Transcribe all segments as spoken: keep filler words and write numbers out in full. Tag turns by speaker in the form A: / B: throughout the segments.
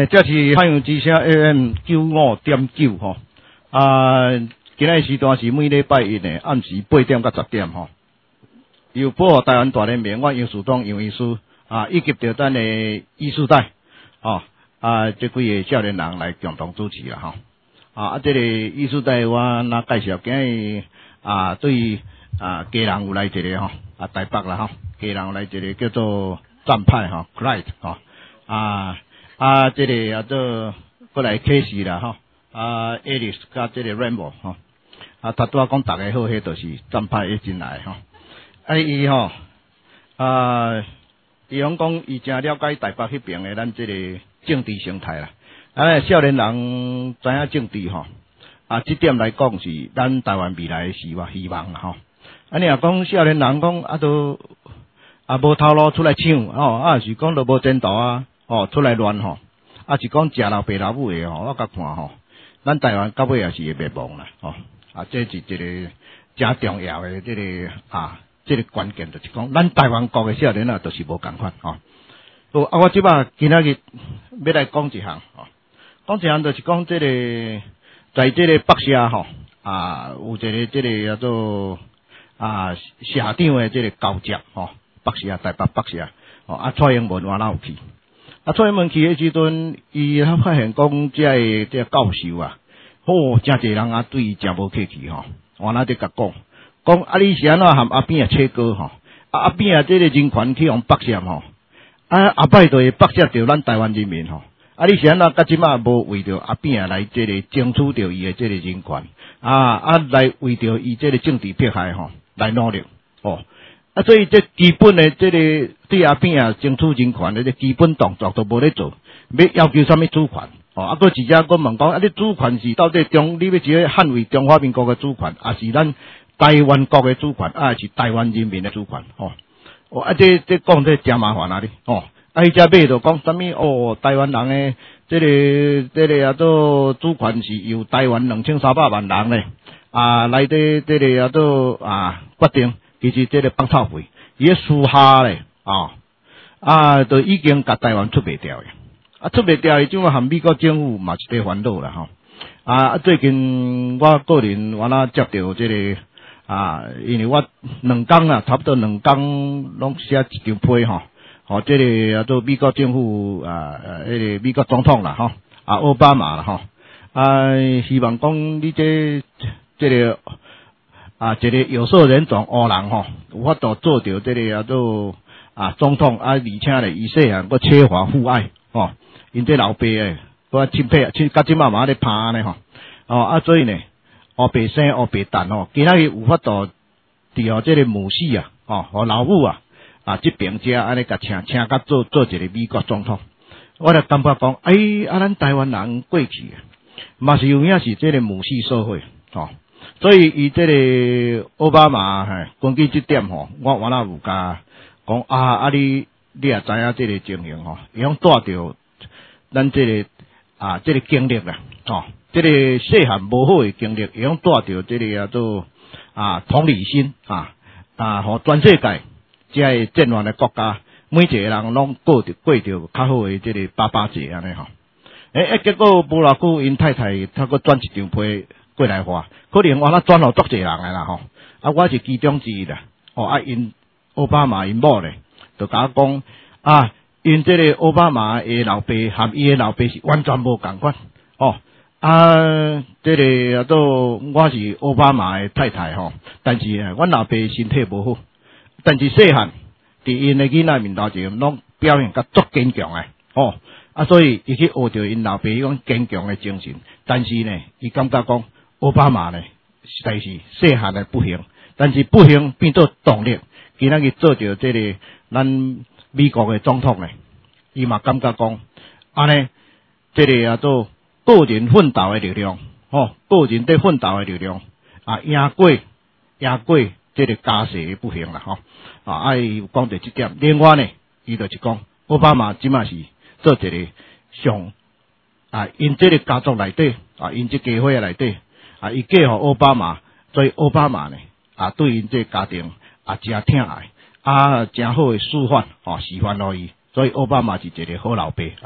A: 诶，这是太阳之声 A M 九五点九吼，啊，今日时段是每礼拜一的暗时八点到十点吼。由保护台湾大人民，我杨树东杨医师啊，以及着咱的医师代哦啊，这几个少年人来共同主持啦吼。啊，这个医师代我那介绍，今日啊对啊家人有来一个吼，啊台北啦吼，家人有来一个叫做战派吼 ，Clyde 吼啊。啊，这个啊做过来启示啦吼，啊 Alice 甲这个 Rainbow 吼，啊他拄仔讲大家好，迄就是战派一进来吼，啊伊吼啊，伊讲讲伊真了解台北迄边的咱这个政治生态啦，啊少年人知影政治吼，啊这点来讲是咱台湾未来的希望希望啦吼，啊你若讲少年人讲啊都啊无头路出来抢吼，啊是讲都无前途啊。哦，出来乱吼，啊是讲食老爸老母的吼，我甲看吼，咱台湾到尾也是会灭亡啦，吼，啊这是一个真重要的这个啊，这个关键就是讲，咱台湾国的少年啊，都是无共款吼。哦，啊我即摆今仔日要来讲一项吼，讲一项就是讲这个在这个北社吼，啊有一个这个叫做啊社长的这个交接吼，北社台北北社，哦啊蔡英文我哪有去？啊，蔡英文去迄时阵，伊他发现讲，这个这个教授啊，哦，真侪人啊，对伊真无客气吼。我那得甲讲，讲啊，你是安怎含阿扁啊切割吼？啊，阿扁啊，这个人权去用北涉吼，啊，阿拜对北涉着咱台湾人民吼。啊，你是安怎甲即马无为着阿扁啊来这个争取着伊的这个人权，啊啊来为着伊这个政治迫害吼来努力哦。啊，所以这基本的这个对阿扁啊争取人权的这基本动作都无咧做，要要求什么主权？哦，啊，搁一只我问讲，啊，你主权是到底中，你要是捍卫中华民国的主权，还是咱台湾国的主权，啊，还是台湾人民的主权？哦，哦，啊，这这讲这真麻烦啊！你哦，啊，伊只尾就讲什么？哦，台湾人的这个这个啊做主权是由台湾两千三百万人咧啊来的这个啊做啊决定。其实这个放臭屁，伊个私下咧啊啊，都已经甲台湾出袂掉嘅，啊出袂掉，即个含美国政府嘛是在烦恼啦吼。啊，最近我个人我那接到这个啊，因为我两工啊，差不多两工拢写一张批吼，吼、哦，这个啊做美国政府啊，迄个美国总统啦吼，啊奥巴马啦吼，啊希望讲你这这个。啊，一个有色人种黑人吼，有法度做到这个叫做啊总统啊，而且咧，伊细汉个奢华父爱吼，因这老爸诶，个亲戚亲甲即妈妈咧拍咧吼，哦啊，所以呢，黑白生黑白蛋吼，今仔日有法度伫哦这个母系啊，哦和老母啊啊这边遮安尼甲请请甲做做一个美国总统，我就感觉讲，哎啊，咱台湾人过去啊，嘛是有影是这个母系社会吼。所以伊这个奥巴马嘿，根据这点吼，我我那有甲讲啊啊你你也知影这个情形吼，伊讲带着咱这个啊这个经历啦，吼、哦，这个细汉无好的经历，伊讲带着这个叫做啊同理心啊啊，互全世界这个战乱的国家，每一个人拢过着过着较好的这个爸爸节安尼吼。诶、欸、结果无偌久，因太太他个转一张批。过来话，可能我那转互足侪人诶啦吼，啊，我是其中之一啦，哦，啊，因奥巴马因某咧，就甲我讲啊，因这个奥巴马诶老爸和伊诶老爸是完全无共款，哦，啊，这个啊做我是奥巴马诶太太吼，但是啊，阮老爸身体无好，但是细汉伫因诶囡仔面头前，拢表现甲足坚强诶，哦，啊，所以伊去学着因老爸迄种坚强诶精神，但是呢，伊感觉讲。奥巴马呢，实在是细汉的不幸，但是不幸变做动力，今仔日做着这个咱美国的总统呢，伊嘛感觉讲，安尼这个叫做个人奋斗的力量，吼、哦，个人在奋斗的力量，啊，赢过赢过这个家世的不幸啦，吼、哦，啊，啊伊有讲到这点，另外呢，伊就是讲奥巴马即马是做一个上啊，因这个家族内底啊，因这家伙内底。啊，伊嫁互奥巴马，所以奥巴马呢，啊，对因这家庭啊，真疼爱，啊，真好诶示范，哦，示范互伊，所以奥巴马是一个好老爸，安尼，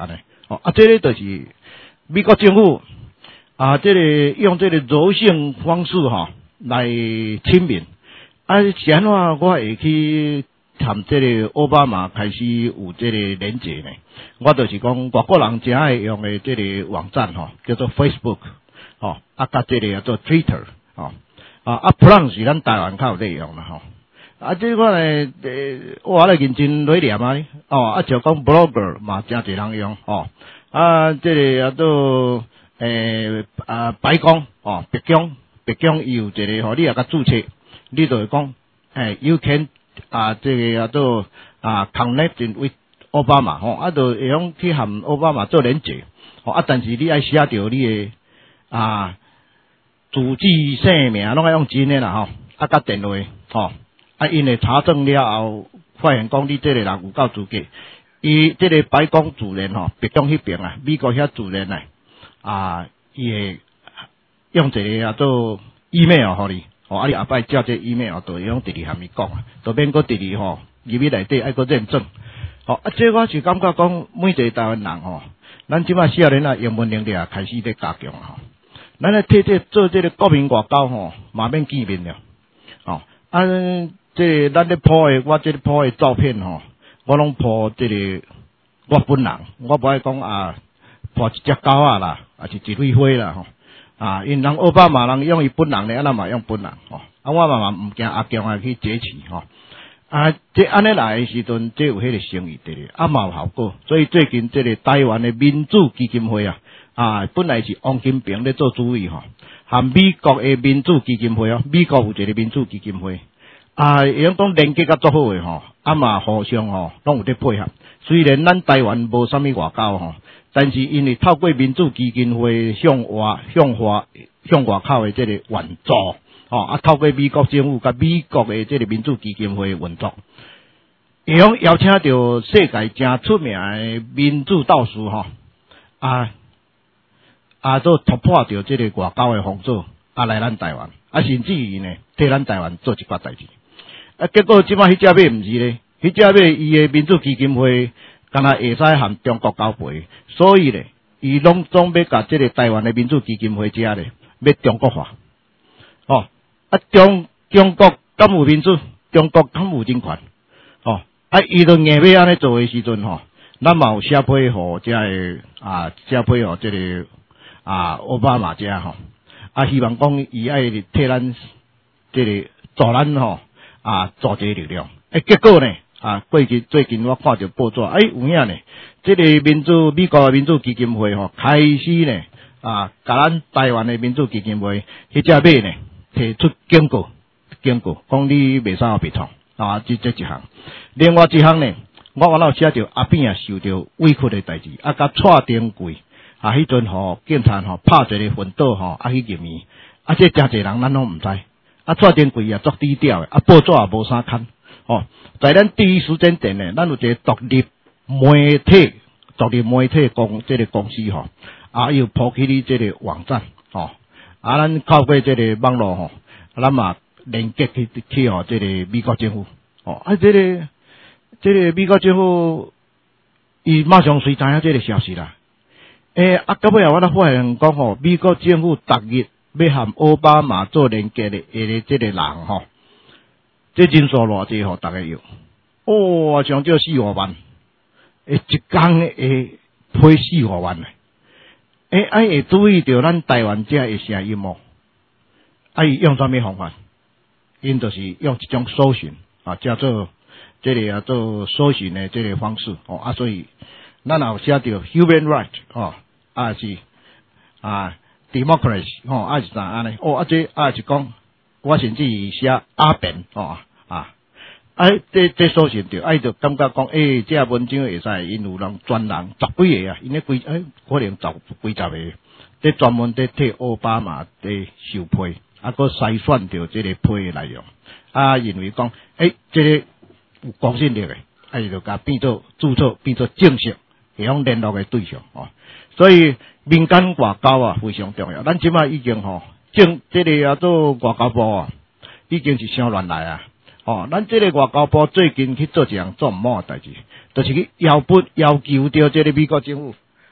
A: 哦，啊，这个就是美国政府啊，这个用这个柔性方式吼、哦、来亲民。啊，是安怎我会去谈这个奥巴马开始有这个连结呢？我就是讲外国人真爱用的这个网站吼、哦，叫做 Facebook 哦，啊，甲这个叫做 Twitter 哦，啊啊，不然是咱台湾较有在用啦吼。啊，这个呢，呃，我来认真来念啊，哦，啊，就讲 blogger 嘛，真侪人用哦，啊，这个啊都诶啊白宫哦，白宫白宫有一个吼，你也甲注册。你就会讲，诶 ，you can 啊，这个啊做啊 connect with 奧巴馬吼，啊，就會用去和奧巴馬做連結，吼啊，但是你愛寫着你嘅啊主治姓名，攏愛用真嘅啦吼，啊，甲電話，吼，啊，因會查證了後，發現講你這個人有夠資格，伊這個白宮主任吼，白宮迄邊啊，美國遐主任啊，啊，伊會用一個啊做 email 互你。哦，啊！你後擺照這 email 就用直直和伊講啊，就免擱直直吼入去內底愛擱認證。哦，啊！這我是感覺講每一個台灣人吼，咱即擺少年啊，英文能力啊開始在加強啊。吼，咱來替這做這個國民外交吼，嘛免見面了。哦，啊！這咱咧 po 的，我這咧 po 的照片吼，我攏 po 這個我本人，我不愛講啊 po 一隻狗啊啦，啊是一蕊花啦吼。啊，因人奧巴馬人用伊本人咧，啊咱嘛用本人吼，啊我嘛嘛毋驚阿強啊去解持吼，啊這安尼來誒時陣，這有迄個聲譽的，啊嘛有效果，所以最近這個台灣的民主基金會啊，啊本來是王金平咧做主委吼，和美國的民主基金會哦，美國有一個民主基金會，啊伊講連結甲足好誒吼，啊嘛互相吼攏有咧配合，雖然咱台灣無啥物外交吼。但是因為透過民主基金會向外、向外、向外口的這個運作，哦，啊，透過美國政府甲美國的這個民主基金會運作，會用邀請到世界真出名的民主導師吼，啊啊，做突破到這個外交的封鎖，啊來咱台灣，啊甚至於呢替咱台灣做一寡代志，啊結果即擺迄隻尾毋是咧，迄隻尾伊的民主基金會。敢若會使和中國交配，所以咧，伊攏總要甲即個台灣的民主基金會遮咧，要中國化。哦，啊中中國敢有民主，中國敢有人權。哦，啊伊就硬要安尼做誒時陣吼，咱嘛有寫批互遮個啊，寫批互即個啊奧巴馬遮吼，啊希望講伊愛替咱即個助咱吼啊助這力量。誒結果呢？啊，過去最近我看到報紙，哎，有影呢，這個民主美國的民主基金會吼、哦，開始呢，啊，甲咱台灣的民主基金會，迄隻尾呢，提出警告，警告，講你袂使互別創，啊，這這一項。另外一項呢，我我有寫着阿扁也受到委屈的代志，啊，甲蔡丁貴，啊，迄陣吼警察吼拍一個昏倒吼，啊去入面，啊，這真濟人咱攏毋知，啊，蔡丁貴也足低調的，啊，報紙也無啥看。哦，在咱第一時間點呢，咱有一個獨立媒體、獨立媒體公這個公司吼，啊，又鋪起你這個網站，哦，啊，咱透過這個網絡吼，咱嘛連結去去哦，這個美國政府，哦，啊，這個這個美國政府，伊馬上隨知影這個消息啦。誒，啊，到尾啊，我咧發現講吼，美國政府逐日要和奧巴馬做連結的誒，這個人吼。這人數偌濟吼，大家有，哦，上少四五萬，誒，一工會批四五萬誒，哎會注意到咱台灣這個聲音哦，啊，伊用啥物方法？因就是用一種搜尋啊，叫做這個叫做搜尋的這個方式哦，啊，所以咱有寫到 human right 哦，啊是啊 democracy 哦，啊是啥安尼？哦，啊這啊是講。我甚至寫阿扁哦啊，哎，這這所信着，哎，就感覺講，誒，這文章會使，因有人專人十幾個啊，因咧幾，哎，可能十幾十個，這專門在替奧巴馬在收批，啊，個篩選掉這個批的內容，啊，認為講，誒，這個有公信力嘅，哎，就甲變做註冊，變做正式，會用聯絡嘅對象哦，所以民間外交啊非常重要，咱即擺已經吼。政這個叫做外交部啊，已經是相亂來啊！哦，咱這個外交部最近去做一項做毋好誒代志，就是去要不要求到這個美國政府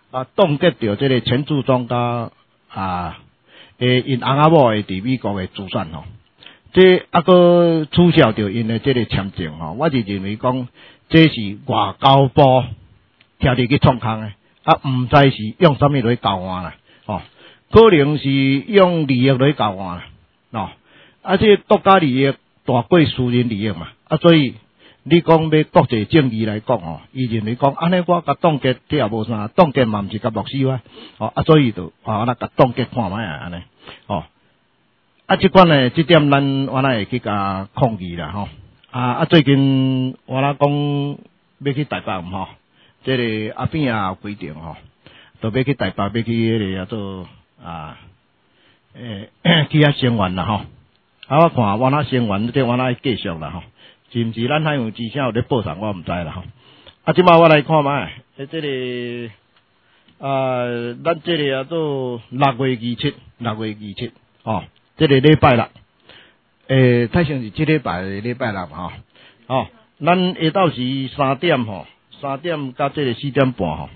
A: 啊冻结掉这个陈志忠甲啊诶因翁仔某诶伫美国诶资产吼，这啊个取消掉因诶这个签证吼，我就认为讲这是外交部听你去创空诶，啊毋知是用啥物来交换啦，哦，可能是用利益来交换啦，哦，啊这国家利益大过私人利益嘛，啊所以。你讲要国际正义来讲吼，伊认为讲安尼我甲冻结这也无啥，冻结嘛毋是甲律师啊，哦啊所以就啊咱甲冻结看卖啊安尼，哦啊即款呢，即点咱我咱会去甲抗议啦吼，啊啊最近我咱讲要去台北吼，即、這個阿扁也有規定吼，都要去台北要去迄個叫做啊誒、欸、去遐聲援啦吼，啊我看我那聲援即我那繼續啦吼。是毋是咱海洋之聲有咧報上，我毋知啦吼。啊，即擺我來看覓，誒，即個啊，咱即個叫做六月二七，六月二七，哦，即個禮拜六，誒，太像是即禮拜禮拜六吼，哦，咱下晝是三點吼，三點甲即個四點半吼，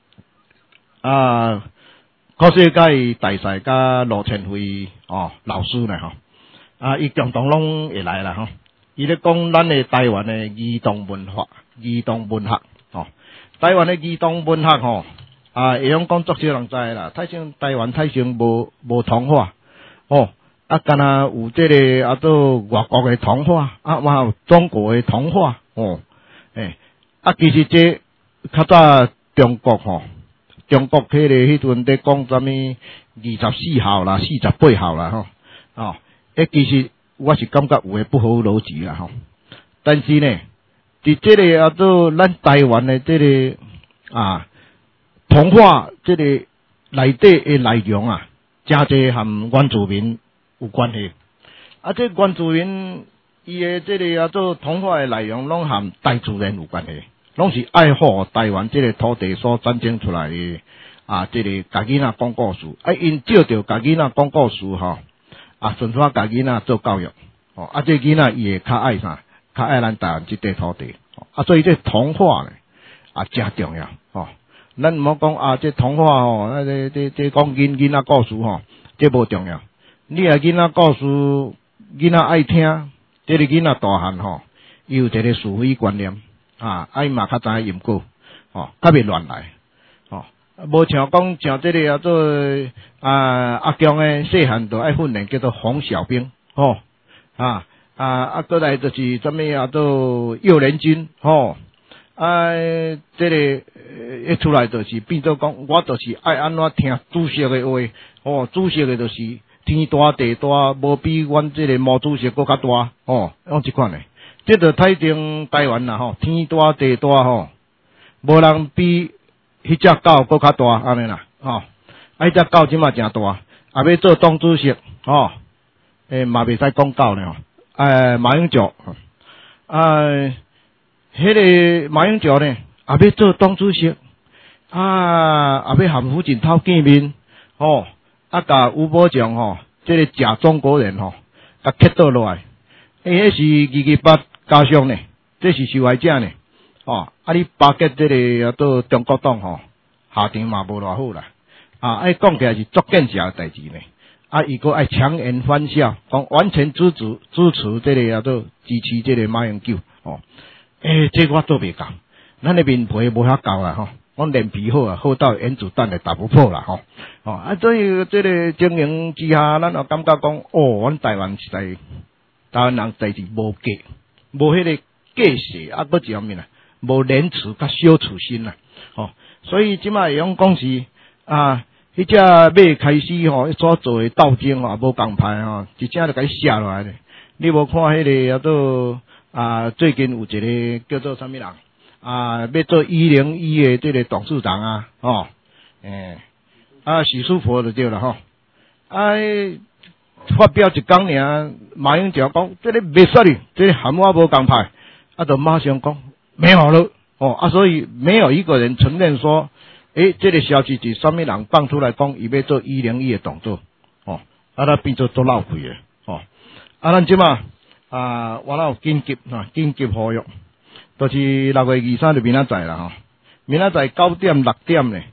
A: 啊，考試甲伊大賽甲羅前輝哦老師呢吼，啊，伊共同攏會來啦吼。伊咧講咱誒台灣誒兒童文化、兒童文學，吼，台灣誒兒童文學吼，啊，會用講足少人知啦。太像台灣太像無無童話，哦，啊，敢若有即個啊做外國誒童話，啊，還有中國誒童話，哦，誒，啊，其實這較早中國吼，中國迄個迄陣咧講啥物二十四孝啦、四十八孝啦，吼，哦，誒，其實。我是感覺有誒不合邏輯啦吼，但是呢，佇即個叫做咱台灣誒即個啊童話即個內底誒內容啊，真濟和原住民有關係。啊，即原住民伊誒即個叫做童話誒內容，攏和大自然有關係，攏是愛護台灣即個土地所產生出來誒啊，即、這個家囡仔講故事，啊，因照着家囡仔講故事吼。啊，順便家囡仔做教育，哦，啊，這囡仔伊會較愛啥？較愛咱台灣這塊土地，啊，所以這童話呢，啊，真重要，哦，咱唔好講啊，這童話吼，啊，這這這講囡囡仔故事吼，這無重要。你啊囡仔故事，囡仔愛聽，這個囡仔大漢吼，伊有一個是非觀念，啊，愛嘛較知影因果，哦，較袂亂來。無像講像即個叫做啊阿強誒細漢就愛訓練叫做洪小兵，吼、哦、啊啊啊，過來就是什麼叫做幼年軍，吼、哦、啊，即、這個一出來就是變做講，我就是愛安怎聽主席誒話，哦，主席誒就是天大地大，無比阮即個毛主席閣較大，哦，用即款誒，即個睇定台灣啦，吼，天大地大，吼，無人比。迄隻狗閣較大，安尼啦，吼、哦，啊，迄隻狗即嘛誠大，啊，要做黨主席，吼、哦，誒嘛袂使講狗呢，吼，誒馬英九，啊，迄個馬英九呢，啊要做黨主席，啊，啊要含胡錦濤見面，吼、哦，啊，甲吳伯強吼，即、這個假中國人吼，甲吸倒落來，誒，迄是二二八加上呢，這是受害者呢。哦，啊！你巴結這個到中國黨吼，下場嘛無偌好啦。啊，愛講起來是足見識誒代志呢。啊，伊個愛強顏歡笑，講完全支持支持這個叫做支持這個馬英九。哦，誒，這我做袂到，咱誒面皮無遐厚啦吼，我臉皮好啊，好到原子彈誒打不破啦吼。哦，啊，所以這個經營之下，咱就感覺講，哦，阮台灣實在台灣人代志無價，無迄個價勢，啊，佫一方面啊。無廉恥甲羞恥心啦，哦，所以即擺會用講是啊，迄隻馬開始吼，所做誒鬥爭吼，無共派吼，一正就甲伊寫落來咧。你無看迄個叫做啊，最近有一個叫做啥物人啊，要做一零一誒這個董事長啊，哦，誒、欸，啊，許淑華就對啦吼，啊，發表一講爾，馬英九講，這個袂煞哩，這個含我無共派，啊，就馬上講。沒有了哦啊，所以沒有一個人承認說，誒，這個消息是什麼人放出來講，伊要做一零一的動作哦，啊，那變做做鬧鬼嘅哦，啊，咱即嘛啊，我那有緊急啊，緊急呼籲，就是六月二三就明仔載啦吼，明仔載九點六點咧，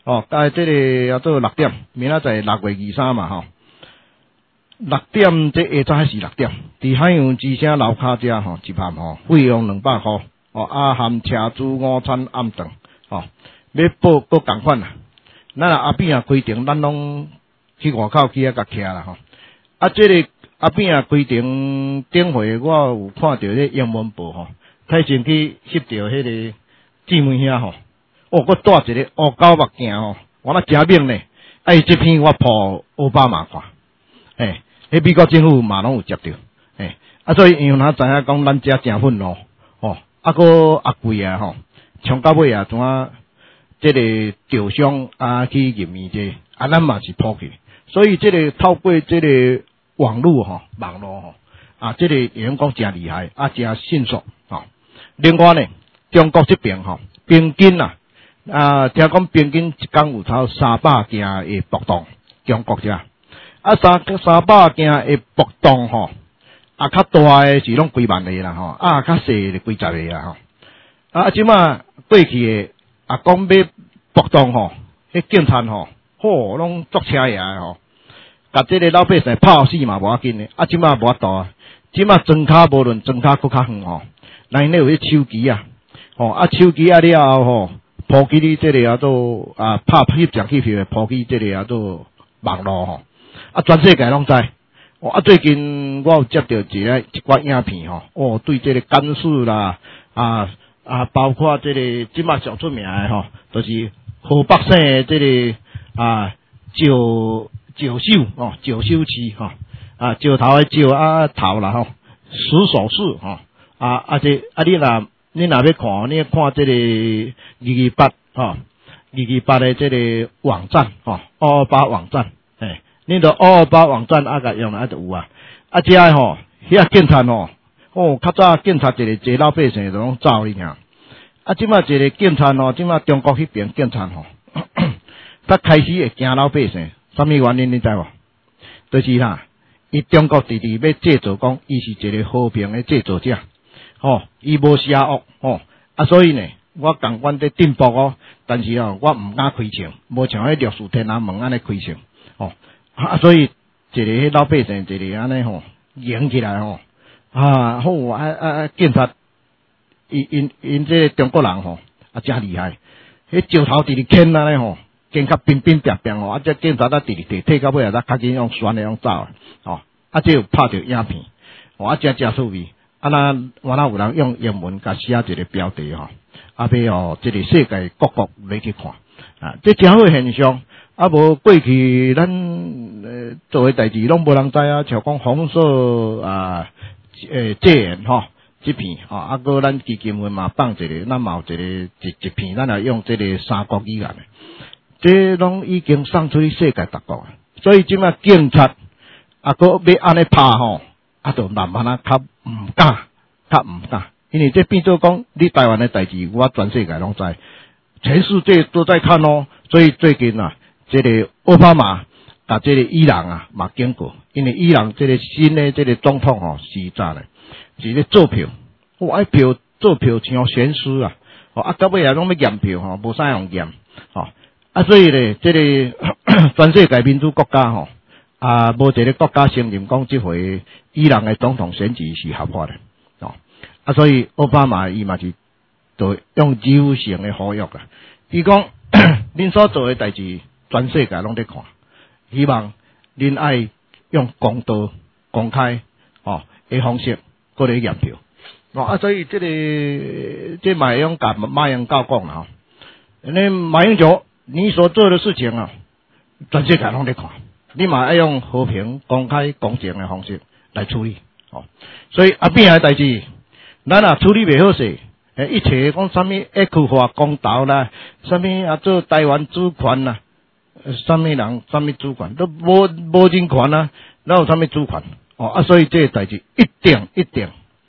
A: 哦，甲即个要做六點，明仔載六月二三嘛吼，六點即下晝是六點，佇海洋之聲樓骹遮吼一盤吼，費用兩百箍，哦啊含車煮午餐暗頓，哦要報閣共款啦。咱阿扁啊規定，咱攏去外口去遐甲徛啦吼。啊，即、這個阿扁啊規定頂回我有看到咧英文報吼，太前去翕到迄個姊妹遐吼。哦，我帶一個烏狗目鏡吼，我那真明呢。哎，這篇我鋪奧巴馬看，誒，迄美國政府嘛攏有接到，誒，啊，所以因為他知影講咱遮誠憤怒，哦，啊個啊貴啊吼，從到尾啊怎啊，這個照相啊去入面這，啊咱嘛是鋪去，所以這個透過這個網絡吼，網絡吼，啊，這個員講誠厲害，啊，誠迅速，吼。另外呢，中國這邊吼，平均啊。啊，聽講平均一工有超三百件的暴動，中國遮啊三三百件的暴動吼，啊較大嘅是攏幾萬個啦吼，啊較細就幾十個啦吼。啊，即馬過去嘅啊講要暴動吼，迄警察吼，吼攏捉車爺吼，甲即個老百姓拍死嘛無要緊嘅，啊即馬無法度啊，即馬裝卡無論裝卡佫較遠吼，咱呢有迄手機啊，吼啊手機啊了後吼。鋪起哩，這個叫做啊拍翕相翕票，鋪起這個叫做網絡吼，啊全世界攏知。哦啊最近我有接到一個一寡影片吼，哦對這個干事啦，啊啊包括這個即馬上出名的吼，就是河北省的這個啊石石首哦石首市吼，啊石頭的石啊頭啦吼，石首市吼，啊啊這啊你若。你若要看，你要看這個二二八吼，二二八的這個網站吼，二二八網站，誒，你著二二八網站啊個用來就有啊，啊遮個吼，遐警察吼，哦，較早警察一個坐老百姓就攏走哩爾，啊，即馬一個警察吼，即馬中國迄邊警察吼，他開始會驚老百姓，啥物原因你知無？就是啦，伊中國直直要製造講，伊是一個和平的製造者。哦，伊無邪惡哦，啊，所以呢，我共阮在進步哦，但是哦，我毋敢開槍，無像迄歷史天安門安尼開槍，哦，啊，所以一個迄老百姓一個安尼吼，贏起來吼，啊，好啊啊啊，警察，因因因這中國人吼，啊，真厲害，迄石頭直直牽安尼吼，牽較冰冰冰冰吼，啊，這警察啊直直直退到尾啊，較緊用旋的用走，哦，啊，這有拍到影片，哦，啊，真真趣味。啊，那我那有人用英文甲寫一個標題吼，啊，要哦，這個世界各國來去看，啊，這真好現象。啊，無過去咱呃做誒代志攏無人知啊，像講紅色啊，誒戒嚴吼，這片吼，啊，擱咱基金會嘛放一個，咱嘛有一個一一片，咱來用這個三國語言誒，這攏已經送出去世界各國啊。所以即馬警察啊，擱要安尼拍吼。啊，就慢慢啊，較毋敢，較毋敢，因為這變做講，你台灣的代志，我全世界攏知，全世界都在看哦。所以最近啊，這個奧巴馬啊，這個伊朗啊，嘛經過，因為伊朗這個新的這個總統吼，是咋咧？是咧做票，我愛票做票像懸殊啊，哦啊，到尾啊，攏要驗票吼，無啥用驗，吼啊，所以咧，這個全世界民主國家吼。啊，無一個國家承認講，即回伊朗嘅總統選舉是合法嘅，哦，啊，所以奧巴馬伊嘛是就用柔性嘅呼籲啊，伊講恁所做嘅代志，全世界攏在看，希望恁愛用公道、公開哦嘅方式過來驗票，哦啊，所以即、這個即馬英甲馬英九講啦，你馬英九你所做嘅事情啊，全世界攏在看。你嘛要用和平、公開、公正的方式來處理，哦，所以阿邊個代志，咱啊處理袂好勢，誒，一切講啥物愛去化公道啦，啥物啊做台灣主權啦，啥物人啥物主權都無無人權啦，哪有啥物主權？哦啊，所以這個代志一定一定，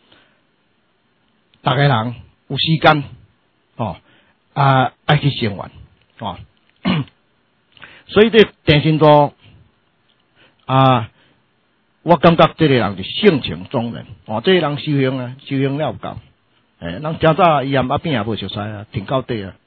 A: 大家人有時間，哦啊愛去聲援，哦，所以這鄭新莊。啊，我感覺這個人是性情中人，哦，這個人修行啊，修行了有夠，誒，人較早伊含阿扁也無熟悉啊，挺到底啊，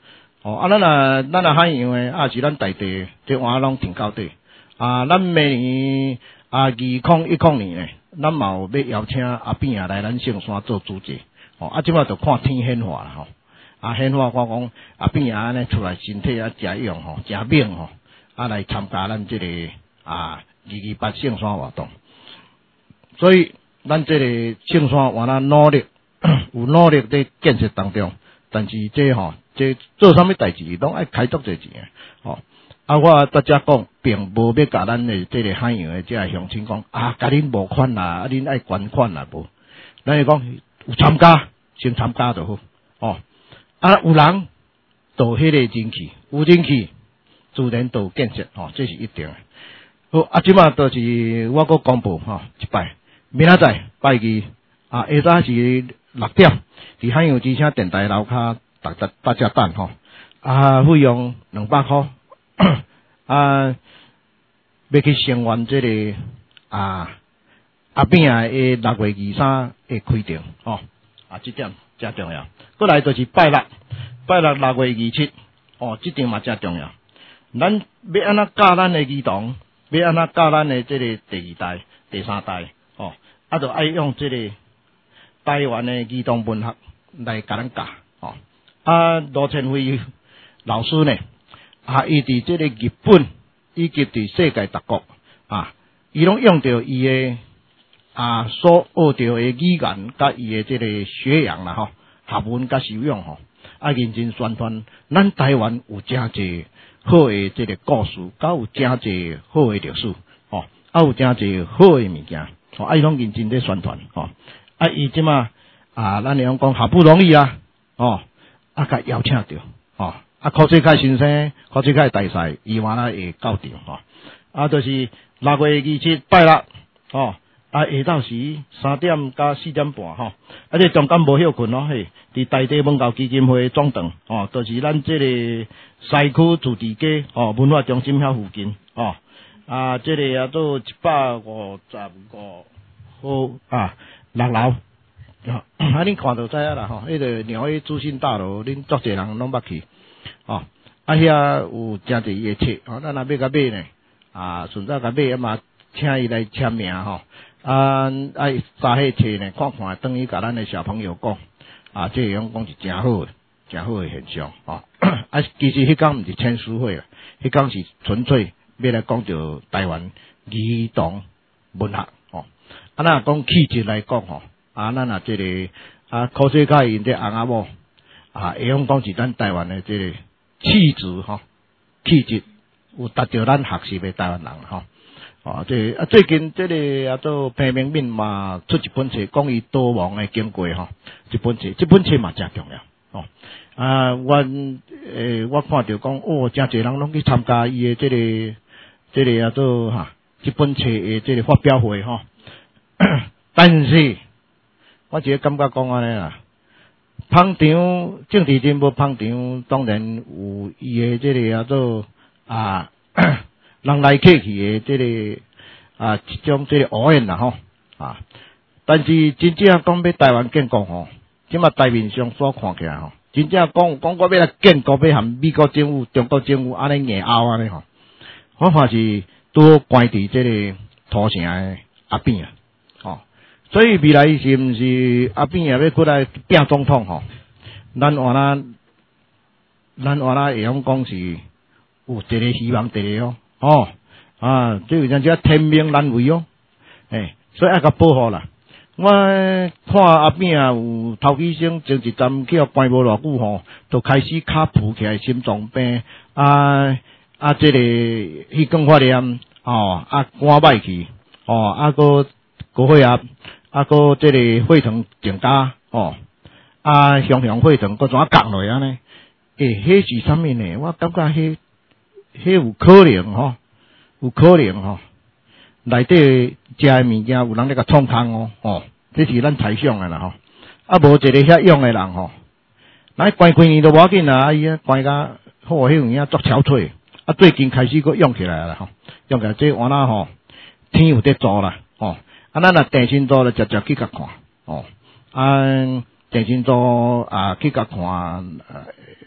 A: 哦，啊，咱啊，咱啊海洋诶，啊是咱在地，这碗拢挺到底。啊，咱明年啊，二零一零年咧，咱嘛有要邀请阿扁啊来咱圣山做主席。哦，啊，即摆就看天显化啦吼。啊，显化我讲阿扁啊安尼出来身体啊诚勇吼，诚猛吼，啊来参加咱这个啊二二八圣山活动。所以咱这个圣山原来努力有努力在建设当中，但是这吼、個、这做啥物代志拢爱开足侪钱诶，吼、哦。啊，我大家讲，并无要甲咱诶这个海洋诶这个乡亲讲啊，甲恁募款啦，啊恁爱捐款啦无？咱是讲有参加，先参加就好，哦。啊，有人就迄个人气，有人气自然就有建设，吼、哦，这是一定诶。好，啊，即马就是我搁公布吼、哦、一摆，明仔载拜二啊，下早是六點，伫海洋之聲電台樓骹，大家大家等吼，啊，費用兩百塊。啊，要去聲援這個啊阿扁啊誒六月二三會開場哦，啊，這點真重要。過來就是拜六，拜六六月二七，哦，這點嘛真重要。咱要安怎教咱的兒童，要安怎教咱的這個第二代、第三代，哦，啊，就愛用這個台灣的兒童文學來甲咱教，哦，啊，羅千輝老師呢？啊！伊伫即個日本以及伫世界各國啊，伊攏用着伊誒啊所學着誒語言甲伊誒即個學養啦吼，學問甲修養吼，啊認真宣傳咱台灣有誠濟好誒即個故事，甲有誠濟好誒歷史吼，啊有誠濟好誒物件，吼啊伊攏認真咧宣傳吼，啊伊即馬啊咱嚟講好不容易啊，哦啊甲邀請着吼。啊，考試開新生，考試開大賽，伊原來會到場吼。啊，就是六月二七拜六，吼、哦，啊下晝時三點到四點半吼。啊，這中間無休困咯，嘿，佇大地文教基金會總堂，哦，就是咱這個西區自治街，哦，文化中心遐附近，哦，啊，這個啊做一百五十五號啊六樓。啊，恁看到知影啦吼，迄個鳥語資訊大樓，恁足濟人攏捌去。哦，啊遐有誠濟伊誒冊，哦，咱若要甲買呢，啊，順便甲買啊嘛，請伊來簽名吼，啊，愛查迄冊呢，看看等於甲咱誒小朋友講，啊，這樣講是誠好誒，誠好誒現象，哦，啊，其實迄工毋是簽書會啊，迄工是純粹要來講着台灣兒童文學，哦，啊，咱講氣質來講吼，啊，咱啊這個啊，考試甲因這翁仔某。啊，會用講是咱台灣的這個氣質吼，氣質有達到咱學習的台灣人吼。哦，這個、啊最近這個啊做平民民嘛出一本冊，講伊逃亡的經過吼，一本冊，這本冊嘛真重要。哦，啊，我誒、欸、我看到講，哦，真儕人攏去參加伊的這個這個啊做哈，這本冊的這個發表會吼。但是，我只個感覺講安尼啦。捧場政治人物捧場，當然有伊誒即個叫做啊，人來客去誒即個啊一種即個偶然啦吼啊，但是真正講要台灣建國吼，即馬台面上所看起來吼，真正講講我要來建國，要含美國政府、中國政府安尼硬拗安尼吼，我看是拄關佇即個土城誒阿扁啊。所以未來是毋是阿扁也要過來拼總統吼？咱原來咱原來會用講是有一個希望，一個哦，哦啊，即有陣時天命難違哦，誒，所以愛甲保護啦。我看阿扁啊有頭幾聲前一站去互關無偌久吼，就開始卡浮起來心臟病啊啊，即、這個血管發炎哦，啊肝歹去哦，啊個個血壓。啊，個即個血糖增加哦，啊，常常血糖個怎啊降落安尼？誒，迄是啥物呢？我感覺迄迄有可能吼，有可能吼，內底食誒物件有人咧甲創空哦，哦，這是咱猜想誒啦吼。啊，無一個遐用誒人吼，咱關幾年都無要緊啦，伊啊關甲好迄有影足憔悴，啊，最近開始佫用起來啦吼，用起來這換啦吼，天有得做啦，哦。啊，咱若電信組咧，直接去甲看，哦，啊，電信組啊去甲看，呃，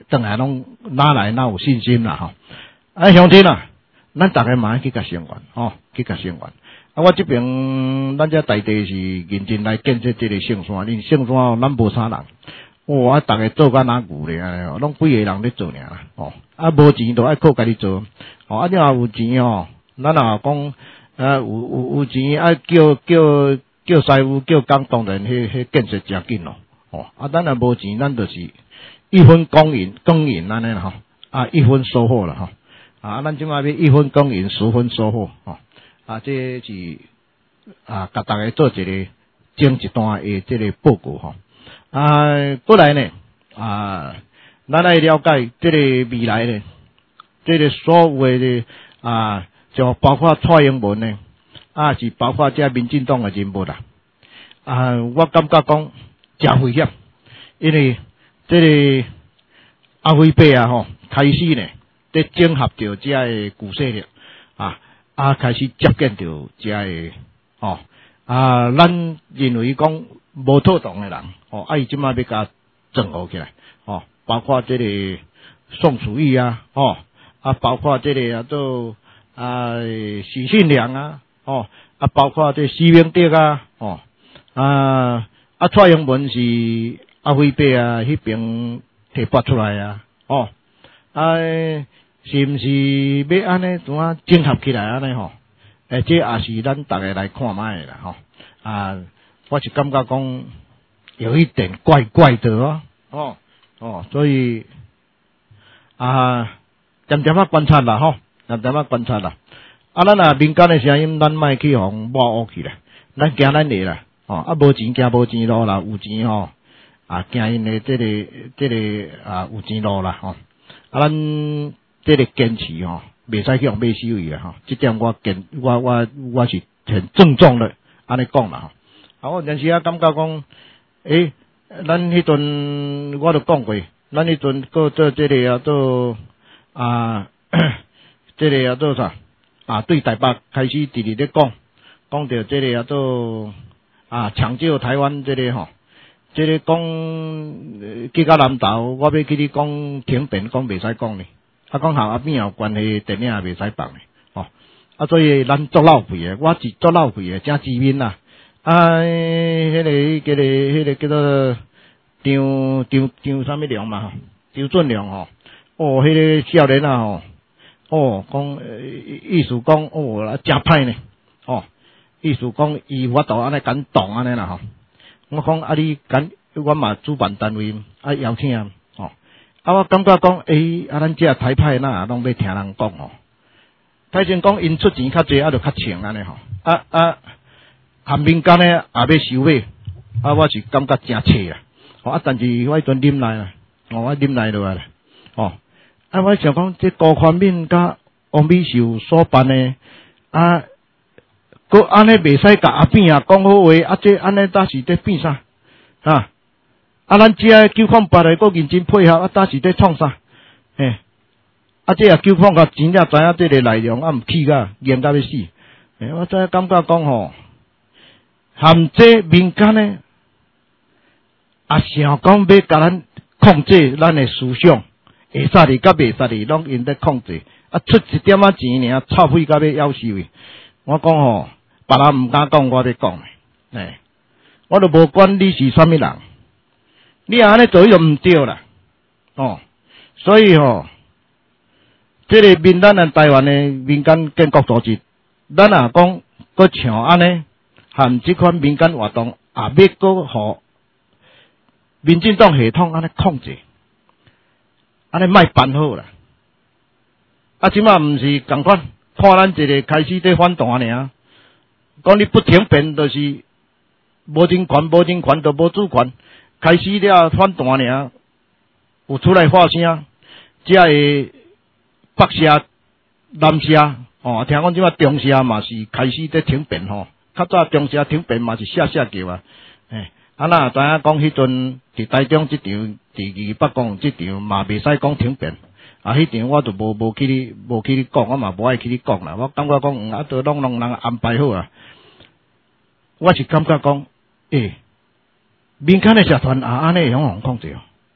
A: 转来拢哪来哪有信心啦吼。啊，乡亲啊，咱大家嘛爱去甲声援吼，去甲声援。啊，我这边咱这大地是认真来建设这个圣山，恁圣山咱无啥人，哇，大家做甲哪牛咧安尼，拢几个人咧做尔啦，哦，啊无钱就爱靠家己做，哦，啊你若有钱哦，咱若讲啊有有有钱啊叫叫叫师傅叫工，当然迄迄建设诚紧咯，哦，啊咱若无钱，咱就是一分耕耘耕耘安尼啦吼，啊一分收获啦吼，啊咱即马要一分耕耘十分收获吼。啊，这是啊，甲大家做一个整一段的这个报告吼。啊，过来呢，啊，咱来了解这个未来呢，这个所谓的啊，就包括蔡英文呢，啊，是包括这民进党的人物啦。啊，我感觉讲真危险，因为这个阿辉伯啊吼，开始呢，在整合着这个旧势力啊。啊，开始接近着遮个哦，啊，咱认为讲无妥当的人，哦，啊，伊即马要甲整合起来，哦，包括这个宋楚瑜啊，哦，啊，包括这个啊都啊许信良啊，哦，啊，包括这施明德啊，哦，啊，啊，蔡英文是阿辉伯啊，迄边提拔出来啊，哦，啊。是毋是要安尼怎啊整合起来安尼吼？诶，这也是咱大家来看卖啦吼。啊，我是感觉讲有一点怪怪的哦，哦哦，所以啊，点点啊观察啦吼，点点啊观察啦。啊，咱啊民间的声音，咱莫去互抹黑去啦，咱行咱的啦，哦，啊无钱行无钱路啦，有钱吼啊行因的这个这个啊有钱路啦吼，啊咱。这个坚持吼，袂使去用买手艺啦吼，这点我坚我我我是很郑重的安尼讲啦吼。啊，我有时啊感觉讲，诶、欸，咱迄阵我都讲过，咱迄阵个做这个啊做啊，这个啊做啥啊？对台北开始直直咧讲，讲到这个啊做啊抢救台湾这个吼，这个讲去到南投，我要去你讲停电，讲袂使讲呢。啊，讲校阿边有关系，电影也袂使放咧，哦，啊，所以咱做老辈诶，我是做老辈诶，真知面啦。啊，迄、那个、叫个、迄个叫做张张张啥物良嘛，吼，张俊良吼，哦，迄、那个少年啊吼，哦，讲意思讲哦，真歹呢，哦，意思讲伊法度安尼敢动安尼啦吼，我讲啊，你敢，我嘛主办单位啊邀请。啊，我感觉讲，诶、欸，啊，咱这台派那拢要听人讲吼。歹先讲，因出钱较济，啊，就较清安尼吼。啊啊，含民间咧也要收买，啊，我是感觉真切啊。哦，啊，但是我迄阵忍耐啦，哦，我忍耐落来啦。哦，啊，我想讲，这高宽敏甲王美秀所办诶，啊，佮安尼袂使甲阿扁啊讲好话，啊，这安尼搭是伫变啥啊？啊，咱这个九矿八个个认真配合，啊，搭是在创啥？诶，啊，这啊九矿个真正知影这个内容，啊，毋起个严到要死。诶，我真感觉讲吼，含这民间呢，啊，想讲要甲咱控制咱的思想，会使哩甲袂使哩，拢因在控制。啊，出一点仔钱尔，臭屁甲要夭寿诶。我讲吼，别人毋敢讲，我咧讲诶。诶，我都无管你是啥物人。你安尼做就毋对啦，哦，所以吼、哦，这个民咱咱台湾的民间建国组织，咱若讲搁像安尼，含即款民间活动，也要搁互民进党系统安尼控制，安尼莫办好啦。啊，即马毋是共款，看咱一个开始在反弹尔，讲你不停变，就是无人权，无人权就无主权。开始了反弹尔，有出来发声，即个北社、南社，哦，听讲即马中社嘛是开始在停变吼，较早中社停变嘛是写写叫啊，诶，啊那知影讲迄阵伫台中即场，伫二北港即场嘛袂使讲停变，啊，迄场我就无无去你无去你讲，我嘛无爱去你讲啦，我感觉讲，嗯，啊，都拢拢人安排好啊，我是感觉讲，诶、欸。民间的社团也安尼会用互控制哦，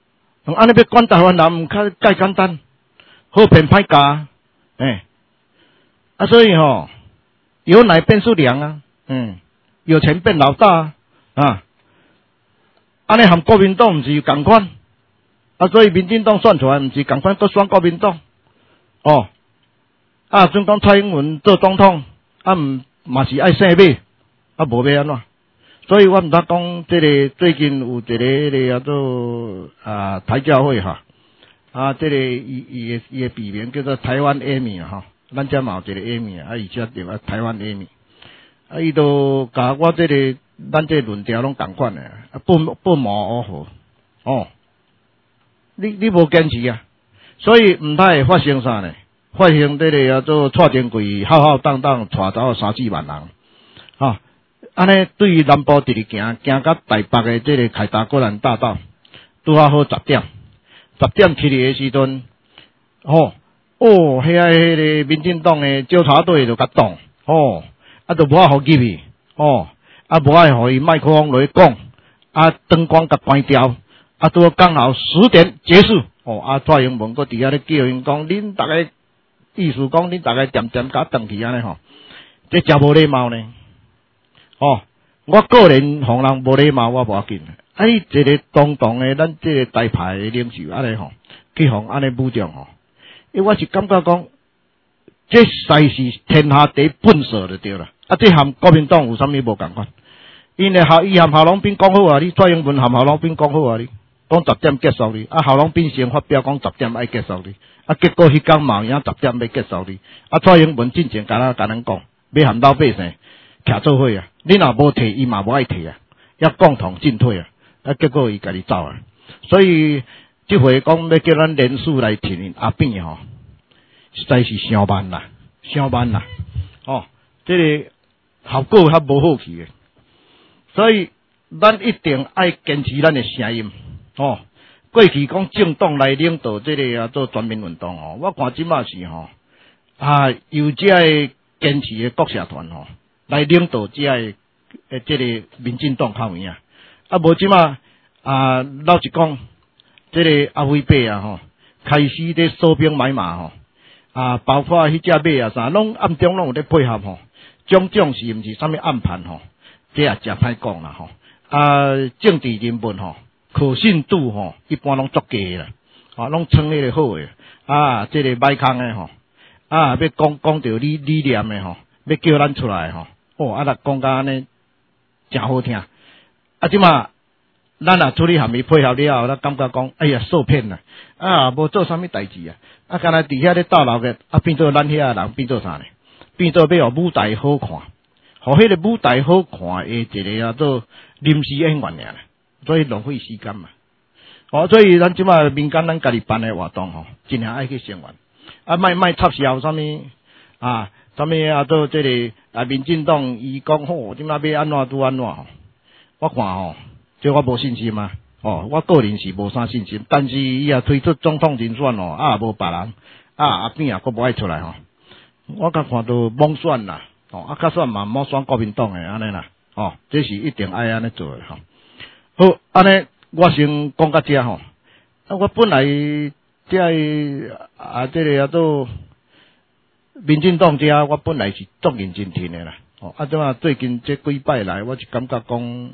A: 安尼要管台湾人，较介简单，好骗歹教，哎，啊，所以吼，有奶变数粮啊，嗯，有钱变老大啊，安尼含国民党毋是共款，啊，所以民进党选出来毋是共款，搁选国民党，哦，啊，准讲蔡英文做总统，啊，毋嘛是爱姓马，啊，无要安怎？所以我毋知讲，这个最近有一个迄个叫做啊台教会哈，啊，这个伊伊伊的笔名叫做台湾 Amy 啊哈，咱遮嘛有一个 Amy 啊，伊遮叫啊台湾 Amy， 啊，伊都甲我这个咱这个论调拢共款的，啊，不不谋而合，哦，你你无坚持啊，所以毋太会发生啥呢？发生这个叫做蔡天贵浩浩荡荡带走三四万人，啊。安尼对于南部直直行，行到台北的这个凯达格兰大道，拄啊好十点，十点起嚟的时阵，哦哦，遐个迄个民进党的纠察队就甲挡，哦，啊就无法互入去，哦，啊无法互伊麦克风落去讲，啊灯光甲关掉，啊拄刚好十点结束，哦，啊蔡英文搁伫遐咧叫因讲，恁逐个意思讲恁逐个点点甲转去安尼吼，这真无礼貌呢。哦，我个人互人无礼貌，我无要紧。啊，你一个当当的，咱这个台派的领袖安尼吼，去互安尼武装吼，因为我是感觉讲，这才是天下第一本色就对了。啊，这含国民党有啥物无共款？因为校伊含郝龙斌讲好啊，你蔡英文含郝龙斌讲好啊，你讲十点结束你，啊郝龙斌先发表讲十点爱结束你，啊结果迄天嘛影十点要结束你，啊蔡英文进前甲咱甲咱讲，要含老百姓徛做伙啊。你若无摕，伊嘛无爱摕啊，要共同进退啊，啊，结果伊家己走啊，所以即回讲要叫咱联署来挺阿扁吼，实在是伤慢啦，伤慢啦，哦，这个效果较无好去诶，所以咱一定爱坚持咱诶声音，哦，过去讲政党来领导这个啊做全民运动哦，我看即马是吼啊，由这个坚持诶国社团吼。来领导这个诶，这个民进党较有影，啊，无即马啊，老实讲，这个阿辉伯啊吼，开始咧收兵买马吼，啊，包括迄只马啊啥，拢暗中拢有咧配合吼，种种是毋是啥物暗盘吼，这也真歹讲啦吼，啊，政治人物吼，可信度吼，一般拢足低啦，啊，拢称迄个好诶，啊，这个歹空诶吼，啊，要讲讲到理理念诶吼，要叫咱出来吼。哦，啊，若讲甲安尼真好听，啊，即马咱若处理含伊配合了后，咱感觉讲，哎呀，受骗啦，啊，无做啥物代志啊，啊，干那伫遐咧斗闹嘅，啊，变做咱遐人变做啥呢？变做要互舞台好看，互迄个舞台好看诶一个啊做临时演员尔，所以浪费时间嘛。哦，所以咱即马民间咱家己办诶活动吼，尽量爱去声援，啊，莫莫插销啥物啊。啥物啊？做这个啊，民进党伊讲吼，即马要安怎拄安怎吼？我看吼，这我无信心啊！哦，我个人是无啥信心，但是伊也推出总统人选哦，啊无别人，啊阿扁也阁无爱出来吼。我甲看到妄选啦，哦，啊甲选嘛莫选国民党诶安尼啦，哦，这是一定爱安尼做诶吼。好，安尼我先讲到这吼。啊，我本来这啊，这个叫做。民进党遮，我本来是足认真听的啦。哦，啊，怎啊最近这几摆来，我是感觉讲，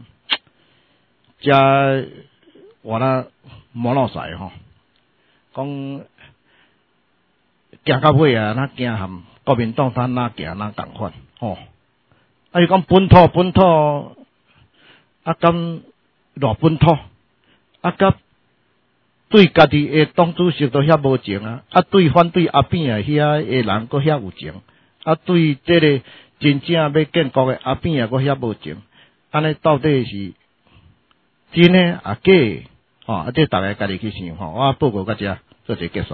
A: 遮我那摩老塞吼，讲行到尾啊，那行含国民党他那行那共款，吼、哦。啊，伊讲本土本土，啊，咁偌本土，啊，甲。对家己诶党主席都遐无情啊，啊对反对阿扁啊遐诶人佫遐有情，啊对这个真正要建国诶阿扁啊佫遐无情，安尼到底是真诶啊假诶？吼、哦，啊这大家家己去想吼，我报告到这，做者结束。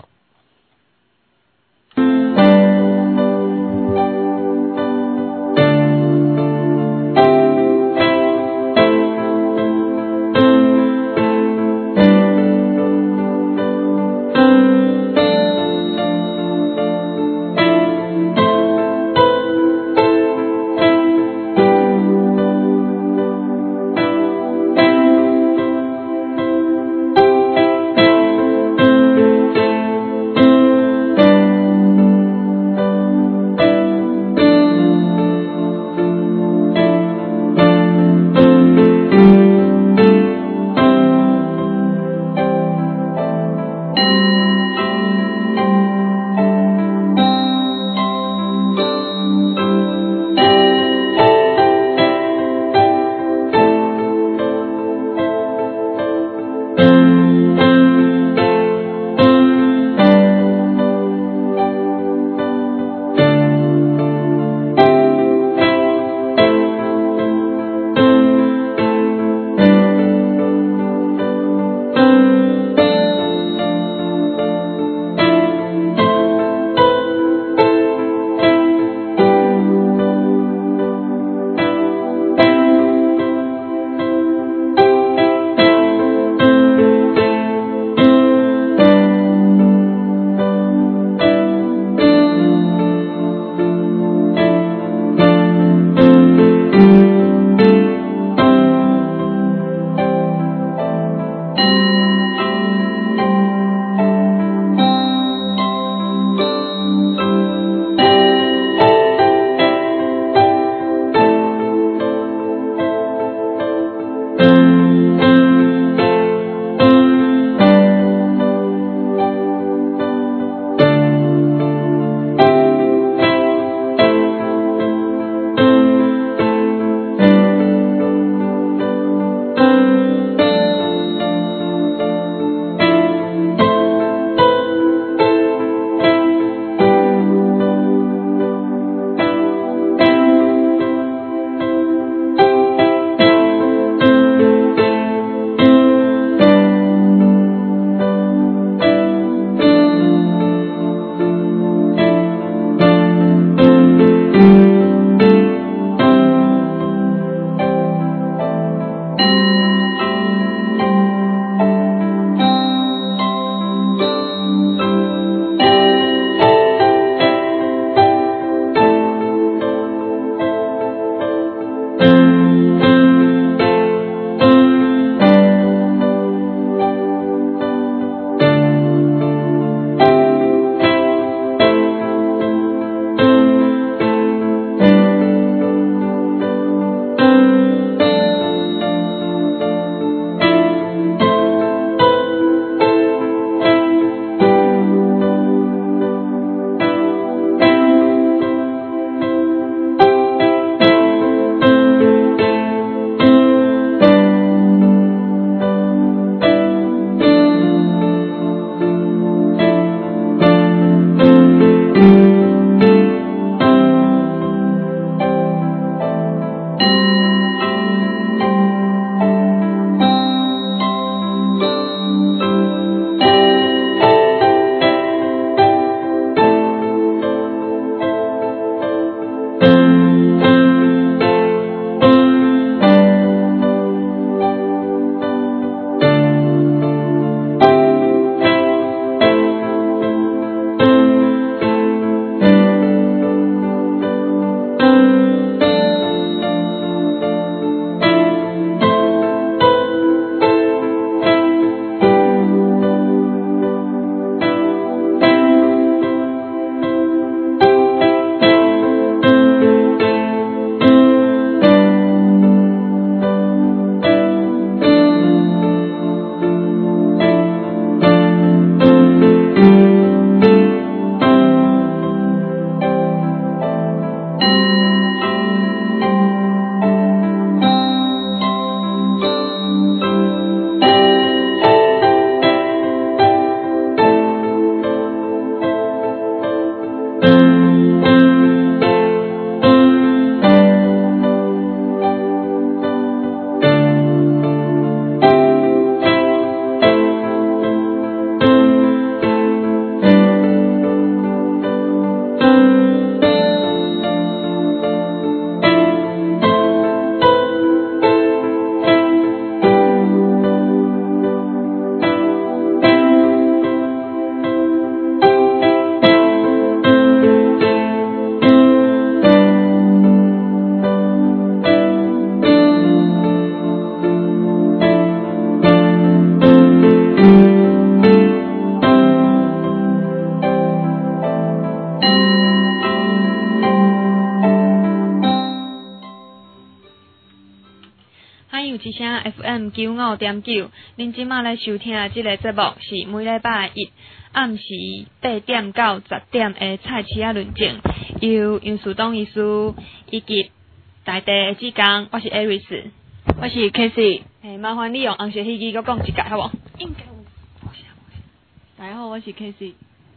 B: F M 九五点九，恁即马来收听的即个节目是每礼拜一暗时八点到十点的菜市仔论证，由杨树东医师以及大地的志刚，我是 Aris，
C: 我是 Casey，
B: 诶，麻烦你用红色戏机，佮讲一解好无？
C: 应该有。大家好，我是 Casey。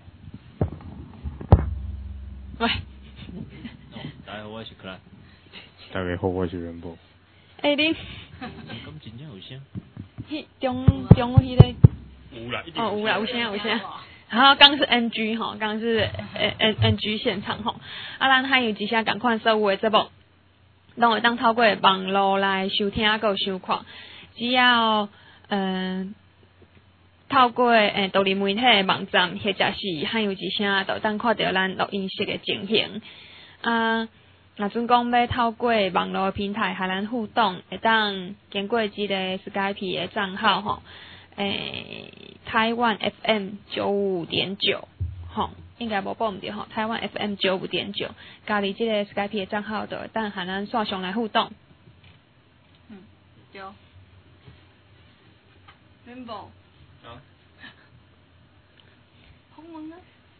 B: 喂。
D: 大家好，我是克莱。
E: 大家好，我是元宝。
B: 诶、欸，你。
D: 咁真正有声？
B: 迄中中迄个。
D: 有啦，
B: 哦，有啦，有声有声。然后刚是 N G 吼，刚是 N N N G 现场吼。啊，咱还有一些共款所有的节目，拢会当透过网络来收听佮收看。只要嗯、呃、透过诶独立媒体的网站，或者是还有一些，就当看到咱录音室的情形啊。若准讲要透过网络平台和咱互动，会当经过即个 Skype 的账号吼，诶，台湾 F M 九五点九，吼，应该无报毋对吼，台湾 F M 九五点九，加入即个 Skype 的账号，就会当和咱线上来互动。
C: 嗯，对。Rainbow。啊。好忙啊！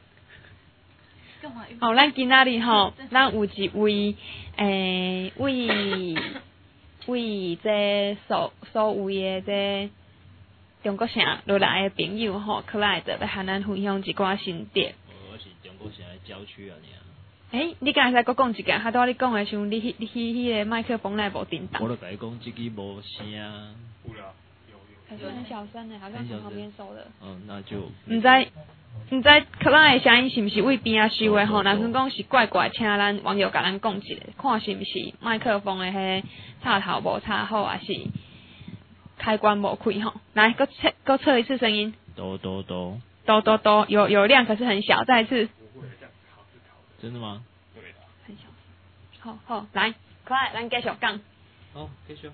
B: 哦，咱今仔日吼，咱有一位诶，为为这所所有的这中国城落来的朋友吼，可来着要和咱分享一寡心得。
D: 我是中国城的郊区啊，你啊。
B: 诶、欸，你刚才再讲一个，他拄仔你讲的时候，你迄你迄迄个麦克风来无震动。
D: 我著甲你讲，这支无声。有
E: 啦，有有。
B: 可是很小声的，好像从旁边收的。
D: 嗯，那就。
B: 唔知。毋知可能的声音是毋是为边啊收的吼？若算讲是怪怪，请咱网友甲咱讲一下，看是毋是麦克风的迄插头无插好，还是开关无开吼？来，搁测搁测一次声音。
D: 哆哆哆。
B: 哆哆哆，有有亮，可是很小。再一次。
E: 不会，这样好是好的。
D: 真的吗？
E: 对的。
B: 很小。好好，来，可爱，咱继续讲。
D: 好，继续。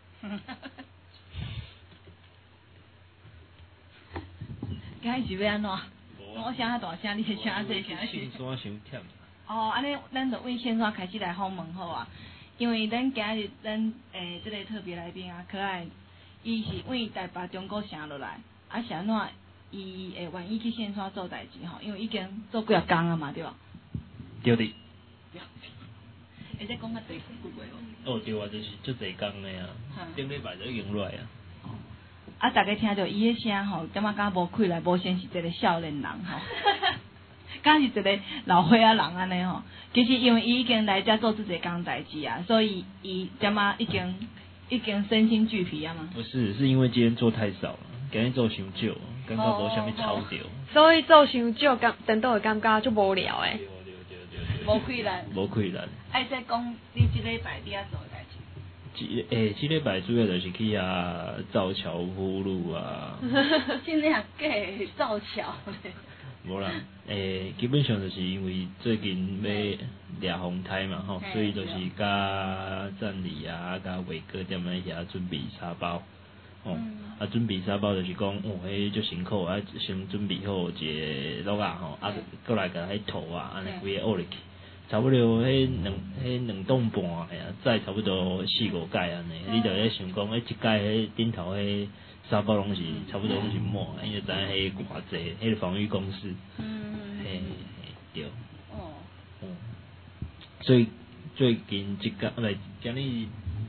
C: 今日是要安怎？我声大声，你声细声。
D: 线线伤忝。
C: 哦，安尼，咱就为线线开始来访问好啊。因为咱今日咱诶，即、这个特别来宾啊，可爱，伊是为台北中国城落来，啊是安怎？伊会愿意去线线做代志吼，因为已经做几啊工啊嘛，对吧？
D: 对的。
C: 会再讲较济几句
D: 哦。哦，对啊，就是足济工的啊，顶礼拜就已经落来啊。
C: 啊！大家听到伊迄声吼，感觉敢无开来，无像是一个少年人吼，敢是一个老岁仔人安尼吼。其实因为伊已经来遮做这个工代志啊，所以伊感觉已经已经身心俱疲啊嘛。
D: 不是，是因为今天做太少了，今天做伤少，感觉无啥物操着。
B: 所以做伤少，感等到会感觉足无聊诶。
D: 对对对对对。
C: 无气力。
D: 无气力。
C: 爱再讲你即礼拜你啊做代志。
D: 即诶，即礼拜主要就是去啊造桥铺路啊。
C: 真正假造桥咧？
D: 无啦，诶，基本上就是因为最近要掠风台嘛吼，所以就是甲赞理啊、甲伟哥踮咧遐准备沙包，吼、嗯，啊准备沙包就是讲，哦，迄足辛苦啊，先准备好一个落啊吼，啊，过来甲迄土啊，安尼规个挖入去。差不多迄两迄两栋半哎呀，载差不多四五届安尼，你着咧想讲，迄一届迄顶头迄沙包拢是差不多拢是满，因为知影迄偌济，迄个防御工事，嗯，嘿嘿对，哦，嗯，所以最近即个唔系今日，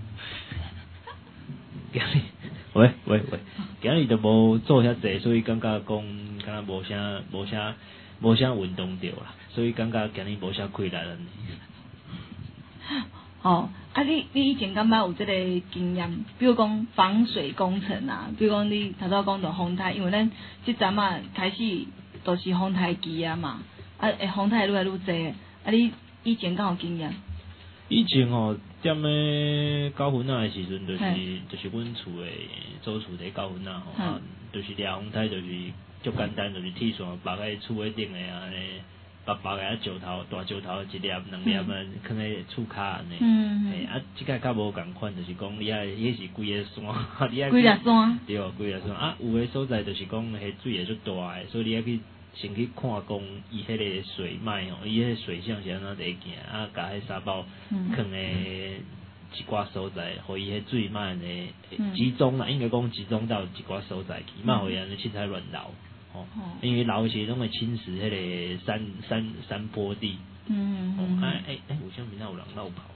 D: 今日喂喂喂，今日就无做遐济，所以感觉讲敢若无啥无啥无啥运动着啦，所以感觉今日无啥亏力安尼。
C: 哦，啊你你以前敢捌有即个经验，比如讲防水工程啊，比如讲你头头讲到风台，因为咱即阵啊开始都是风台机啊嘛，啊诶风台愈来愈济，啊你以前敢有经验？
D: 以前吼，踮咧九分仔诶时阵，就是就是阮厝诶祖厝伫九分仔吼，啊，就是掠风台，就是足简单，就是铁线绑喺厝诶顶诶安尼。白白个啊，石头大石头一粒两粒啊，放喺厝骹安尼。嗯。嘿，啊，即个较无共款，就是讲你啊，迄是规个山，你啊。
C: 规粒山。
D: 对，规粒山啊，有诶所在就是讲迄水会足大诶，所以你啊去先去看讲伊迄个水脉吼，伊迄个水象是安怎伫行，啊，甲迄沙包放诶一寡所在，互伊迄水脉呢集中啦，应该讲集中到一寡所在去，莫互伊安尼七彩乱流。哦，因为老时拢会侵蚀迄个山山山坡地。嗯嗯。哦，哎哎哎，有啥物仔有人绕跑？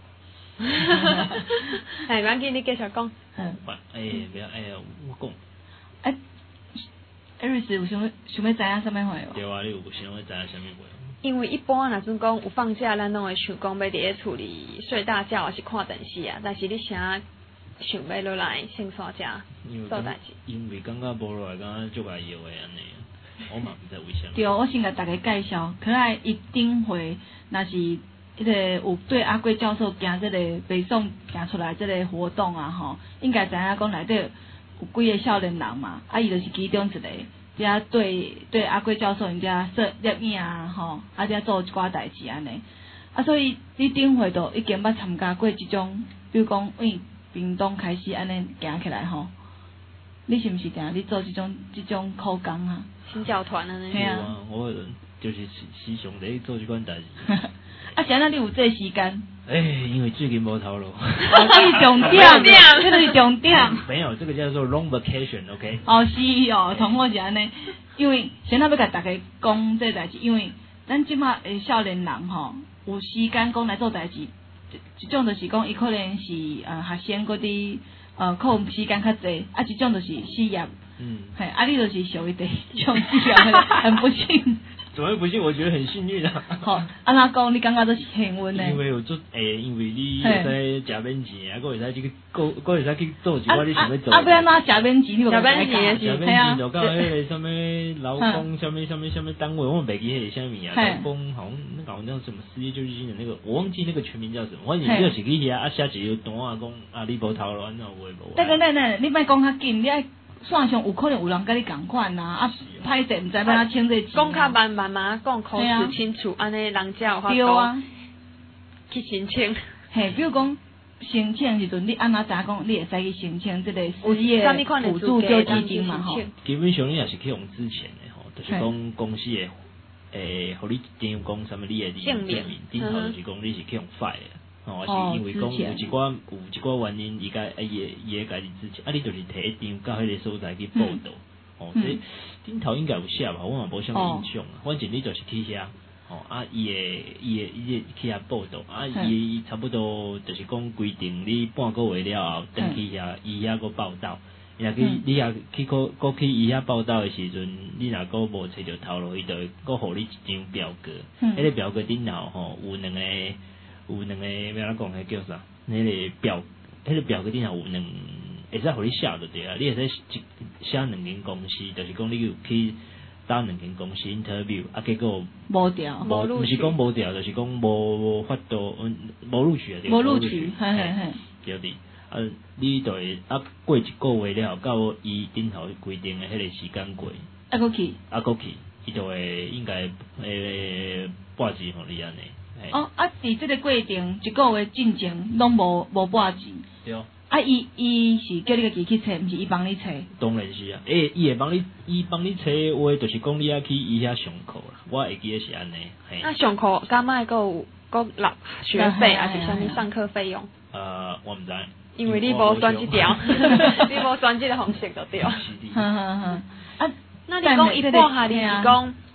B: 哎，赶紧你继续讲。
D: 嗯。哎，不要哎，我讲。
C: 哎，艾瑞斯有想想要知影啥物话无？
D: 对啊，你有想要知影啥物话？
B: 因为一般若阵讲有放假，咱拢会想讲要伫咧厝里睡大觉，还是看电视啊。但是你啥想要落来先山遮做代志？
D: 因为感觉无落来，感觉足爱摇诶安尼。我嘛毋知为啥。
C: 对，我先甲大家介绍，可爱伊顶回若是迄个有对阿贵教授行即个北宋行出来即个活动啊吼，应该知影讲内底有几个少年人嘛，啊伊就是其中一个，遮对对阿贵教授因遮摄摄影啊吼，啊遮做一寡代志安尼，啊所以你顶回都已经捌参加过即种，比如讲为屏东开始安尼行起来吼，你是毋是定你做即种即种口工啊？
B: 新教团啊，
D: 对啊，我就是时常在做这款代志。
C: 啊，现在你有这时间？
D: 哎，因为最近无头路。
C: 哦，这是重点，这是重点。
D: 没有，这个叫做 long vacation，OK？
C: 哦，是哦，同我是安尼，因为先要甲大家讲这代志，因为咱即马诶少年人吼，有时间讲来做代志，一种就是讲伊可能是呃学生嗰啲呃课时间较济，啊一种就是事业。嗯，嘿，啊，你就是属于第一种事业，很不幸。
D: 怎么会不幸？我觉得很幸运啊。
C: 好，安怎讲？你感觉都是幸运呢？
D: 因为有做诶，因为你会使食免钱，啊，佫会使去，佫佫会使去做一寡你想要做。
C: 啊，不然哪食免钱？你
B: 食免钱
D: 是，系啊。就到迄个什么劳工，什么什么什么单位，我袂记迄个啥物啊。劳工好像那搞那什么失业救济金的那个，我忘记那个全名叫什么。反正就是去遐啊，写一个单啊，讲啊，你无头路，安怎有诶无？
C: 等等等等，你莫讲较紧，你爱。线上有可能有人甲你共款呐，啊，歹势毋知要哪请这钱。
B: 讲较慢慢慢讲，口齿清楚，安尼人才有法度去申请。
C: 嘿，比如讲申请时阵，你安怎知讲你会使去申请这个失业补助救济金嘛？吼。
D: 基本上你也是去用之前的吼，就是讲公司的诶，互你一张讲什么你的证明，顶头就是讲你是去用快的。哦，是因为讲有一寡有一寡原因，伊甲伊会伊会家己之前，啊，你就是摕一张到迄个所在去报道，哦，这顶头应该有写吧，我嘛无啥印象啊。反正你就是去遐，哦，啊，伊会伊会伊会去遐报道，啊，伊差不多就是讲规定你半个月了后，等去遐伊遐个报道，若去你遐去个个去伊遐报道的时阵，你若个无找着头路，伊就会个互你一张表格，迄个表格顶头吼有两个。有两个要怎讲？迄叫啥？迄个表，迄个表格顶头有两，会使互你写就对啊。你会使写两间公司，就是讲你有去打两间公司 interview， 啊，结果
C: 无调，
D: 无录取，毋是讲无调，就是讲无法度，无录取啊，
C: 无录取，嘿嘿嘿，
D: 对的。啊，你就会啊过一个月了，到伊顶头规定的迄个时间过，
C: 啊，过去，
D: 啊，过去，伊就会应该诶拨钱互你安尼。
C: 哦，啊，伫即个过程一个月进前拢无无拨钱。
D: 对。
C: 啊，伊伊是叫你家己去找，毋是伊帮你找。
D: 当然是啊，诶，伊会帮你，伊帮你找话，就是讲你要去伊遐上课啦。我会记得是安尼。
B: 那上课敢莫还有个纳学费，还是啥物上课费用？
D: 呃，我毋知。
B: 因为你无选即条，你无选即个方式就对。
C: 哈哈哈。啊，
B: 那你讲一拨下你是讲？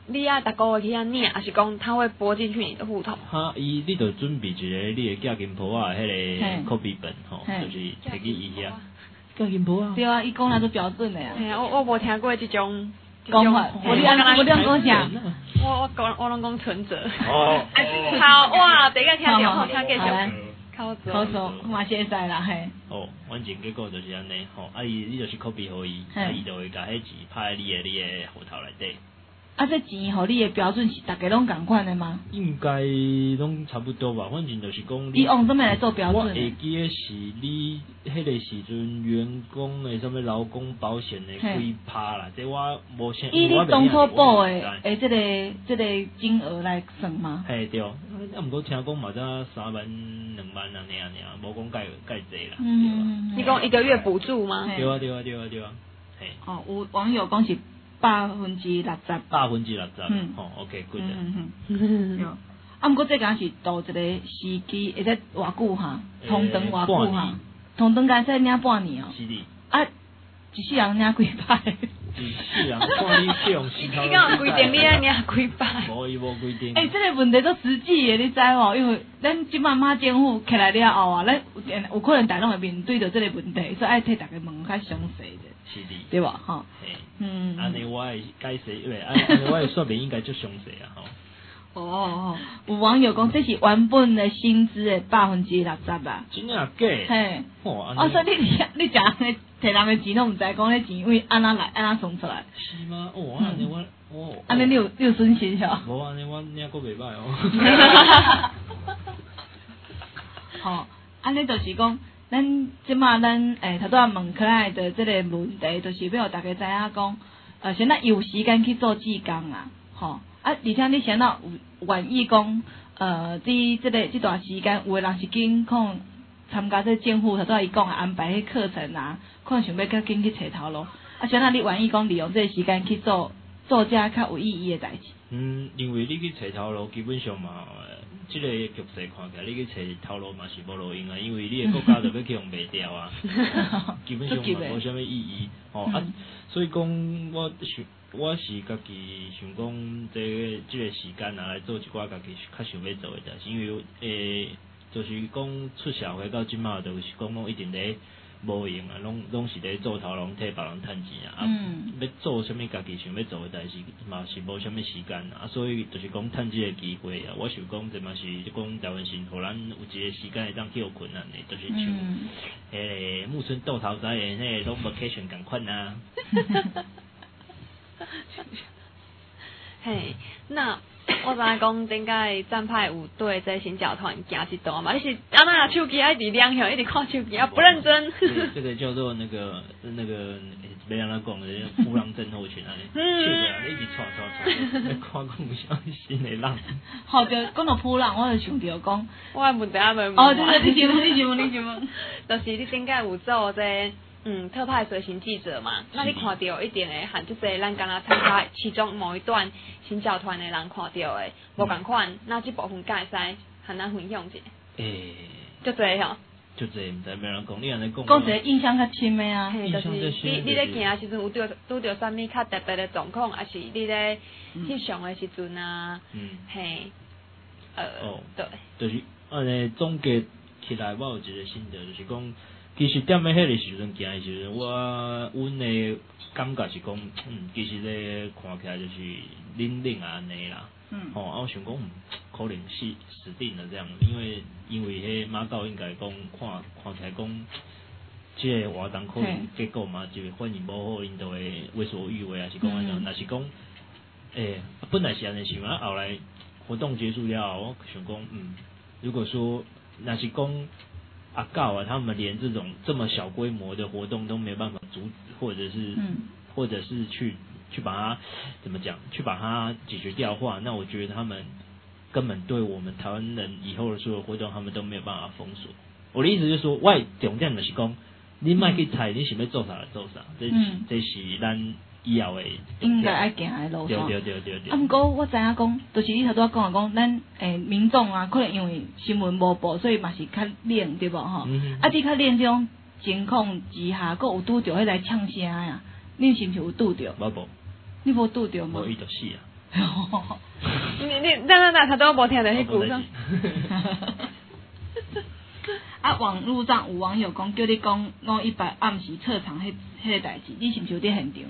B: 你啊，逐个月去遐领，还是讲他会拨进去你的户头？
D: 哈，伊你着准备一个你的价金簿啊，迄个 copy 本吼，就是摕去伊遐。价金簿啊？
C: 对啊，伊讲那是标准的啊。
B: 嘿啊，我我无听过即种
C: 讲法，我你安我你讲啥？
B: 我我讲我拢讲存折。
D: 哦。
B: 好哇，第一个听着好，听继续。考
C: 做。考做嘛是会使啦嘿。
D: 哦，反正结果就是安尼吼，啊伊你就是 copy 互伊，啊伊就会甲迄钱拍在你的你的户头内底。
C: 啊，这钱互你的标准是大家拢共款的吗？
D: 应该拢差不多吧，反正就是讲。
C: 你用怎么来做标准？
D: 我会记的是你迄个时阵员工的什么劳工保险的几趴啦，这我无先。
C: 以你当初报的诶，这个这个金额来算吗？
D: 嘿对，啊毋过听讲嘛才三万两万安尼安尼啊，无讲介介济啦。
C: 嗯，
B: 你讲一个月补助吗？
D: 对啊对啊对啊对啊，嘿。
C: 哦，有网友讲是。百分之六十，
D: 百分之六十，
C: 嗯，
D: 吼 ，OK，good。
C: 嗯嗯嗯，啊，毋过这敢是到一个时期，会使偌久哈？同等偌久哈？同等敢使领半年哦。
D: 是的。
C: 啊，一世人领几摆？
D: 一世人，看你这种时头。
B: 你讲规定你爱领几摆？
D: 无伊无规定。
C: 诶，这个问题都实际的，你知无？因为咱即马马政府起来了后啊，咱有有可能大家会面对着这个问题，所以爱替大家问较详细的。
D: 是的。
C: 对吧？哈。
D: 嗯，安尼我会解释，因为安安尼我的说明应该就详细啊，
C: 吼。哦哦，有网友讲这是原本的薪资的百分之六十啊。
D: 真啊假？
C: 嘿。哦，所以你你讲摕人的钱都毋知讲迄钱因为安那来安那算出来。
D: 是吗？哦，安尼我我。
C: 安尼你有你有损失是吧？
D: 无安尼我领过袂歹哦。
C: 吼，安尼就是讲。咱即马咱诶，头拄仔问可爱的即个问题，就是要互大家知影讲，呃，现在有时间去做志工啊，吼，啊，而且你现在有愿意讲，呃，即即个即段时间，有诶人是紧可能参加这政府头拄仔伊讲诶安排迄课程啊，可能想要较紧去找头路，啊，现在你愿意讲利用这个时间去做做遮较有意义诶代志。
D: 嗯，因为你去找头路，基本上嘛。即个局势看起来，你去找头路嘛是无路用啊，因为你的国家就要去用卖掉啊，基本上嘛无啥物意义。哦、嗯、啊，所以讲我想我是家己想讲，这即、个时间拿来做一寡家己较想要做的代志，因为诶、欸，就是讲出社会到即马，就是讲拢一定咧无用啊，拢拢是咧做头路，替别人趁钱啊。嗯。要做啥物家己想要做的代志，嘛是无啥物时间啊，所以就是讲趁即个机会啊，我想讲这嘛是讲台湾省互咱有一个时间会当去有困难的，就是像迄个木村豆头仔的迄个 long vacation 共款啊。
B: 嘿，那我知影讲顶届战派有对这新教团行一段嘛？你是安那手机爱伫两向一直看手机啊，不认真。
D: 这个叫做那个那个别让他讲的夫狼症候群啊，是的，你一直刷刷刷，看讲有啥新的人。
C: 好，就讲到夫狼，我就想着讲，
B: 我问题还没问。
C: 哦，对对，你先问，你先问，你先问。
B: 就是你顶届有做这。嗯，特派随行记者嘛，那你看到一定会和即个咱刚刚参加其中某一段新教团的人看到的，无共款，那这部分敢会使和咱分享一下？
D: 诶，
B: 就这吼，
D: 就这，唔知咩人讲，你安尼讲。
C: 讲一个印象较深的啊，
B: 就是你你咧行的时阵有拄拄着啥物较特别的状况，还是你咧翕相的时阵啊？嗯，嘿，呃，哦，对，
D: 就是安尼总结起来，我有一个心得，就是讲。其实踮咧迄个时阵行诶时阵，我阮诶感觉是讲，嗯，其实咧看起来就是冷冷啊安尼啦。嗯。吼、哦，啊，我想讲，嗯，可能是死定了这样，因为因为迄马告应该讲看看起来讲，即个活动可能结果嘛，就反应无好，因就会为所欲为，还是讲安怎？若、嗯、是讲，诶、欸，本来是安尼想啊，后来活动结束了后，我想讲，嗯，如果说若是讲。阿告啊，他们连这种这么小规模的活动都没办法阻止，或者是，嗯、或者是去去把它怎么讲，去把它解决掉的话，那我觉得他们根本对我们台湾人以后的所有活动，他们都没有办法封锁。我的意思就是说，我重点就是讲，你莫去猜你想要做啥就做啥，这是、嗯、这是咱以后的
C: 应该爱行的路线。
D: 对对对对对。
C: 啊，毋过我知影讲，就是你头拄仔讲讲，咱诶民众啊，可能因为新闻无报，所以嘛是较冷，对无吼？嗯、啊，你较冷这种情况之下，佫有拄着迄来呛声呀？你是毋是有拄着？
D: 无无。
C: 你无拄着吗？
D: 无伊就死啊。
B: 你你那那那他都无听到迄句上。
C: 啊，网络上有网友讲叫你讲五一八暗时撤场迄迄个代志，你是毋是有伫现场？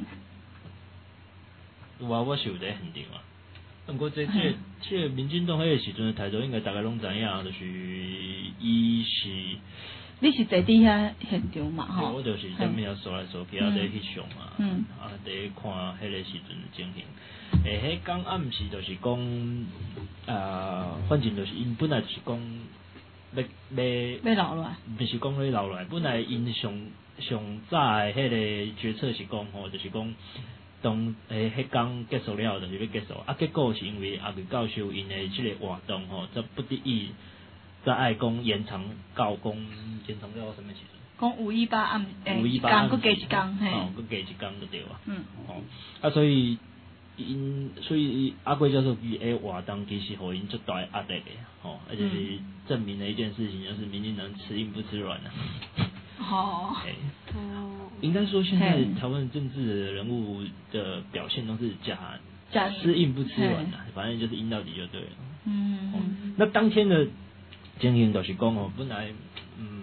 D: 有啊，我是有伫现场啊。不过这这这个民进党迄个时阵的态度，应该大家拢知影，就是伊是。
C: 你是坐伫遐现场嘛？吼，
D: 我就是踮遐扫来扫去，啊，伫翕相嘛，
C: 嗯，
D: 啊，伫看迄个时阵的情形。诶，迄讲暗时就是讲，啊，反正就是因本来就是讲要要
C: 要留落来，
D: 毋是讲要留落来，本来因上上早的迄个决策是讲吼，就是讲当诶迄工结束了，就是要结束。啊，结果是因为阿贵教授因的即个活动吼，则不得已。再爱讲延长到讲延长到什么时阵？
C: 讲五一八暗诶，
D: 五一八
C: 暗，佫加一工，嘿，
D: 哦，佫加一工就对啊。
C: 嗯，
D: 哦，啊，所以因所以阿贵教授伊诶活动其实互因足大压力诶，吼，而且是证明了一件事情，就是民进党吃硬不吃软啊。
C: 哦，
B: 哦，
D: 应该说现在台湾政治的人物的表现都是假
C: 假
D: 吃硬不吃软啊，反正就是硬到底就对了。
C: 嗯，
D: 哦，那当天的。情形就是讲哦，本来嗯，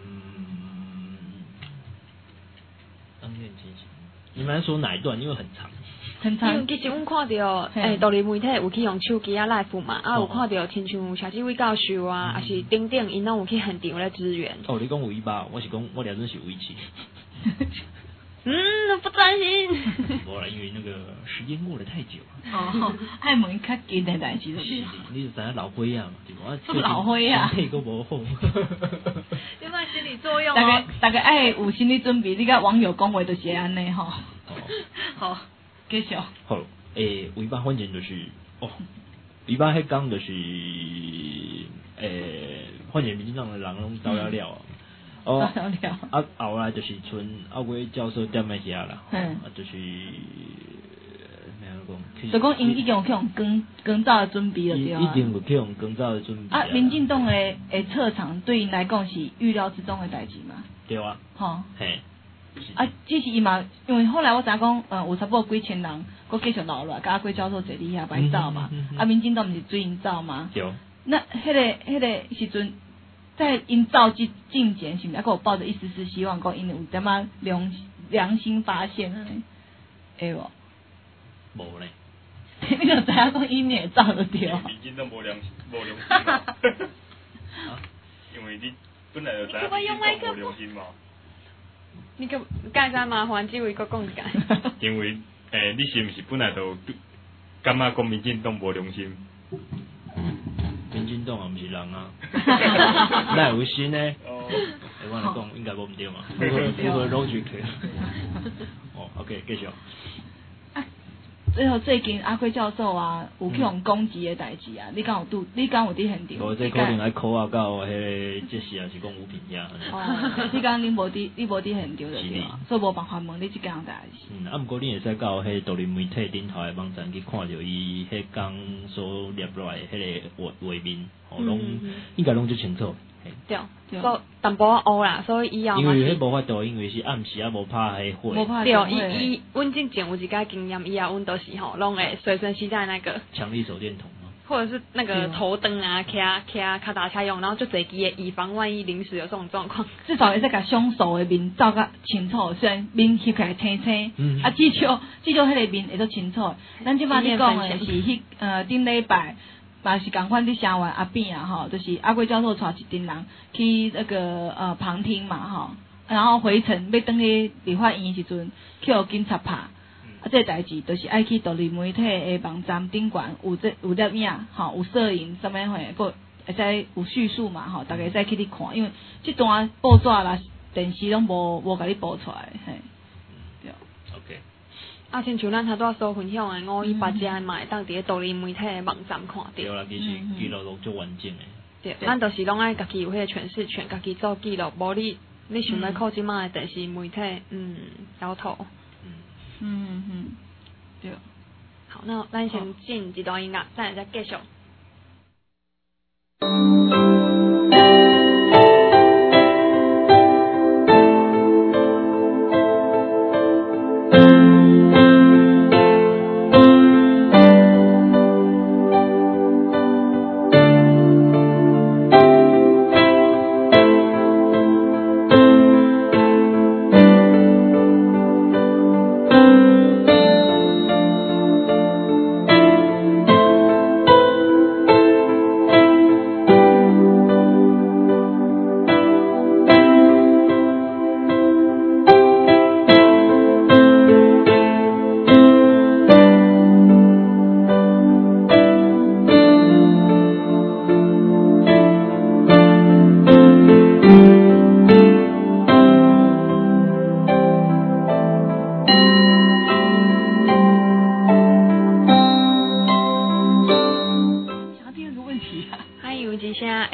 D: 当天情形，你们说哪一段？因为很长，
C: 很长。
B: 因为其实阮看到诶，独立媒体有去用手机啊 live 嘛，啊有看到亲像谢志伟教授啊，还是等等，因拢有去现场来支援。
D: 哦，你讲五一八，我是讲我俩真是五一七。
B: 嗯，不专心。
D: 无啦，因为那个时间过得太久。
C: 哦，爱问较近的代志。
D: 是，你就知影老灰啊，对无？
C: 做老灰啊，
D: 身体佫无好。
B: 有卖心理作用
C: 大概
B: 哦。
C: 大概爱有心理准备，你甲网友讲话就是安尼吼。好，继续。
D: 好，诶，五一八反正就是哦，五一八迄讲就是诶，反正民进党的人拢走了了啊。哦，啊，后来就是剩阿伟教授踮在遐啦，嗯，啊，就是，咩讲？
C: 就讲因已经有去用更更早的准备了，对啊。
D: 一定有去用更早的准备。
C: 啊，民进党的诶撤场对因来讲是预料之中的代志嘛？
D: 对啊。
C: 吼。
D: 嘿。
C: 啊，只是伊嘛，因为后来我知影讲，呃，有差不多几千人，佫继续留落来，甲阿贵教授坐伫遐摆走嘛，啊，民进党毋是追因走嘛？
D: 对。
C: 那迄个迄个时阵。在因造之进前，是毋是还有抱着一丝丝希望，讲因有点仔良良心发现啊？会无？
D: 无咧。
C: 你就知影讲因会走就对。
E: 民进党无良无良心嘛。因为你本来就知影民进党无良心嘛。
B: 你个介绍麻烦这位个讲一下。
E: 因为诶，你是毋是本来就感觉讲民进党无良心？
D: 民进党也毋是人啊，哪有心呢？哦，我来讲应该无毋对嘛，符合符合逻辑去。哦 ，OK， 继续。
C: 最后最近阿贵教授啊，有去用攻击的代志啊，你敢有拄？你敢有伫现场？
D: 无，这可能爱考啊到迄个这时啊是讲吴品遐。
C: 哦，你讲你无伫，你无伫现场就对，所以无办法问你即件代志。
D: 嗯，啊，毋过你会使到迄独立媒体顶头的网站去看着伊迄讲所列落来迄个画画面，吼，拢应该拢足清楚。
B: 对，所淡薄仔乌啦，所以以后
D: 因为迄无法度，因为是暗时啊无拍迄火。
C: 无拍
B: 对，伊伊阮之前有一个经验，以后阮都是吼，拢会随身携带那个
D: 强力手电筒嘛，
B: 或者是那个头灯啊，卡卡卡打卡用，然后就随机以防万一临时有这种状况。
C: 至少会使甲凶手的面照较清楚，虽然面翕起来青青，嗯、啊至少至少迄个面会足清楚。咱即摆你讲的是迄呃顶礼拜。嘛是共款伫城湾阿边啊吼，就是阿贵教授带一群人去那个呃旁听嘛吼，然后回程要登去理发院时阵，去互警察拍，啊这个代志就是爱去独立媒体的网站顶悬有这有摄影吼，有摄影什么会个会使有叙述嘛吼，大家会使去你看，因为这段报纸啦电视拢无无甲你播出来嘿，对。
D: OK。
B: 啊，亲像咱头拄所分享的五一八遮嘛，会当伫个独立媒体的网站看到。
D: 对啦，其实记录录足完整的。
B: 对，咱都是拢爱家己有迄个诠释权，家己做记录，无你你想要靠即卖的电视媒体，嗯，摇头。
C: 嗯嗯嗯，对。
B: 好，那咱先进一段音乐，再来再继续。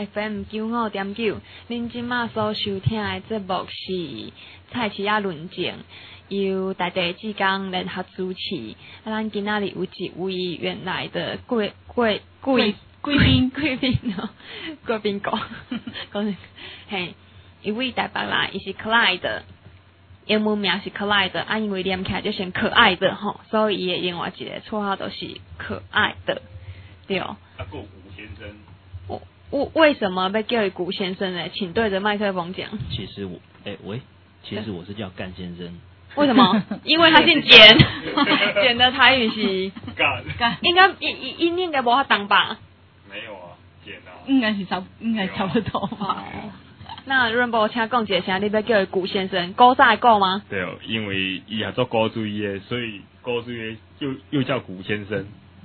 B: F M 九五點九，恁即馬所收聽的節目是菜市仔論政，由台地志工聯合主持。啊，咱今仔日有一位原來的貴貴貴貴賓貴賓哦，貴賓講講嘿，一位台北來，伊是可愛的。英文名是可愛的，啊，因為念起來就像可愛的吼，所以伊的另外一個綽號都是可愛的，對。啊，
E: 還有古先生。
B: 我我為什麼被叫古先生呢？請對着麥克風講。
D: 其實我，哎、欸、喂，其實我是叫幹先生。
B: 為什麼？因為他姓簡，簡的台語是
E: 幹
B: 幹，應該應應應該無法當吧？
E: 沒有啊，簡啊。
C: 應該是差，應該差不多吧。
B: 那 Rainbow 請講一下，你要叫古先生，古早的古嗎？
E: 對哦，因為伊也做古水的，所以古水的又又叫古先生。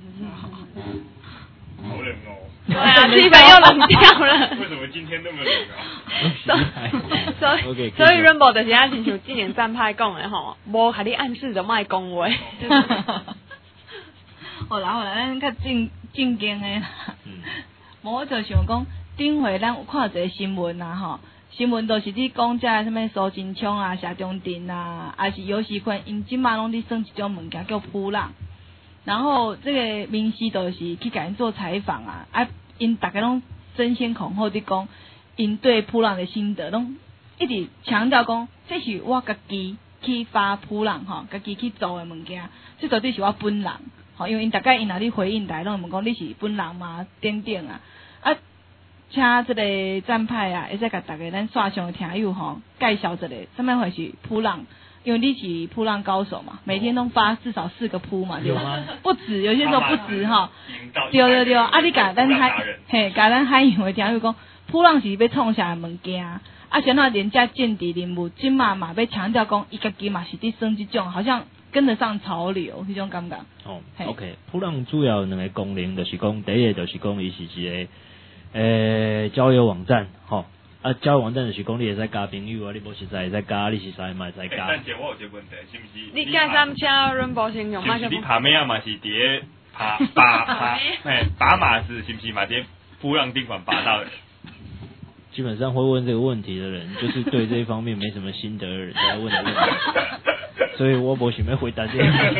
E: 好冷哦。
B: 對啊，氣氛又冷掉了。
E: 為什麼今天那麼冷啊？
B: 所以所以所以 Rainbow 就是啊，親像今年站派講的吼，無甲你暗示就莫講話。
C: 好啦好啦，咱較正正經的啦。
D: 嗯。
C: 我就想講，頂回咱有看一個新聞啊吼。新聞都是咧講遮什麼蘇貞昌啊、謝中တင်啊，還是尤熙坤，因即馬攏咧耍一種物件叫噗浪。然後這個明視就是去甲因做採訪啊，啊，因大家攏爭先恐後伫講，因對噗浪的心得，攏一直強調講，這是我家己去發噗浪吼，家己去做的物件，這絕對是我本人吼，因為因大概因若咧回應大家攏問講你是本人嘛，等等啊，啊。請這個站派啊，會使甲大家咱線上的聽友吼介紹一下，什麼會是噗浪？因為你是噗浪高手嘛，每天都發至少四個噗嘛，對吧？不止，有些時候不止哈。對對對，啊，你甲咱海嘿，甲咱海洋的聽友講，噗浪是要創啥物件？啊，像那連遮政治人物，今嘛嘛要強調講，伊家己嘛是佇耍這種，好像跟得上潮流，迄種感覺。
D: 哦 ，OK， 噗浪主要兩個功能就是講，第一個就是講伊是一個。誒，交友網站，吼，啊，交友網站就是講你會使交朋友啊，你無實在會使交，你實在嘛會使交。
E: 但是我有一個問題，是毋是？
B: 你介三車 Rainbow 先用麥克風。
E: 你爬咩啊？嘛是佇爬爬爬，誒，打馬是是毋是嘛？佇噗浪頂管爬到的。
D: 基本上會問這個問題的人，就是對這一方面沒什麼心得的人才問的問題，所以我無想要回答這個問題。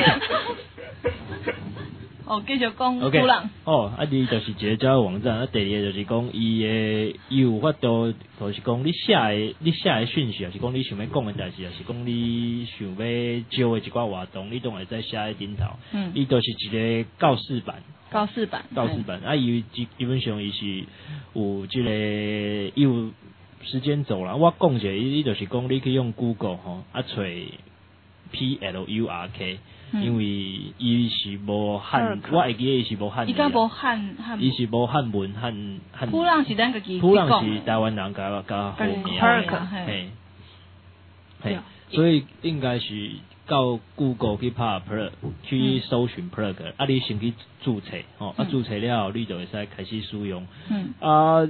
C: 哦，繼續講噗浪。
D: 哦，啊，你就是一個交友網站，啊，第二個就是講伊誒，伊有法度，就是講你寫誒，你寫誒訊息，也是講你想要講誒代志，也是講你想要招誒一寡活動，你都會在寫喺頂頭。嗯。伊就是一個告示板。
C: 告示板。
D: 告示板，啊，伊基基本上伊是有即、這個有時間軸啦。我講者，伊伊就是講你可以用 Google 吼，啊，找 P L U R K。因為伊是無漢，我會記伊是無漢。伊敢無漢漢？伊是無漢文漢漢。噗浪是咱家己講。噗浪是台灣人甲甲好名。嘿，嘿，所以應該是到 Google 去拍 plug 去搜尋 plug，啊，你先去註冊，吼，啊，註冊了後你就會使開始使用。嗯。啊，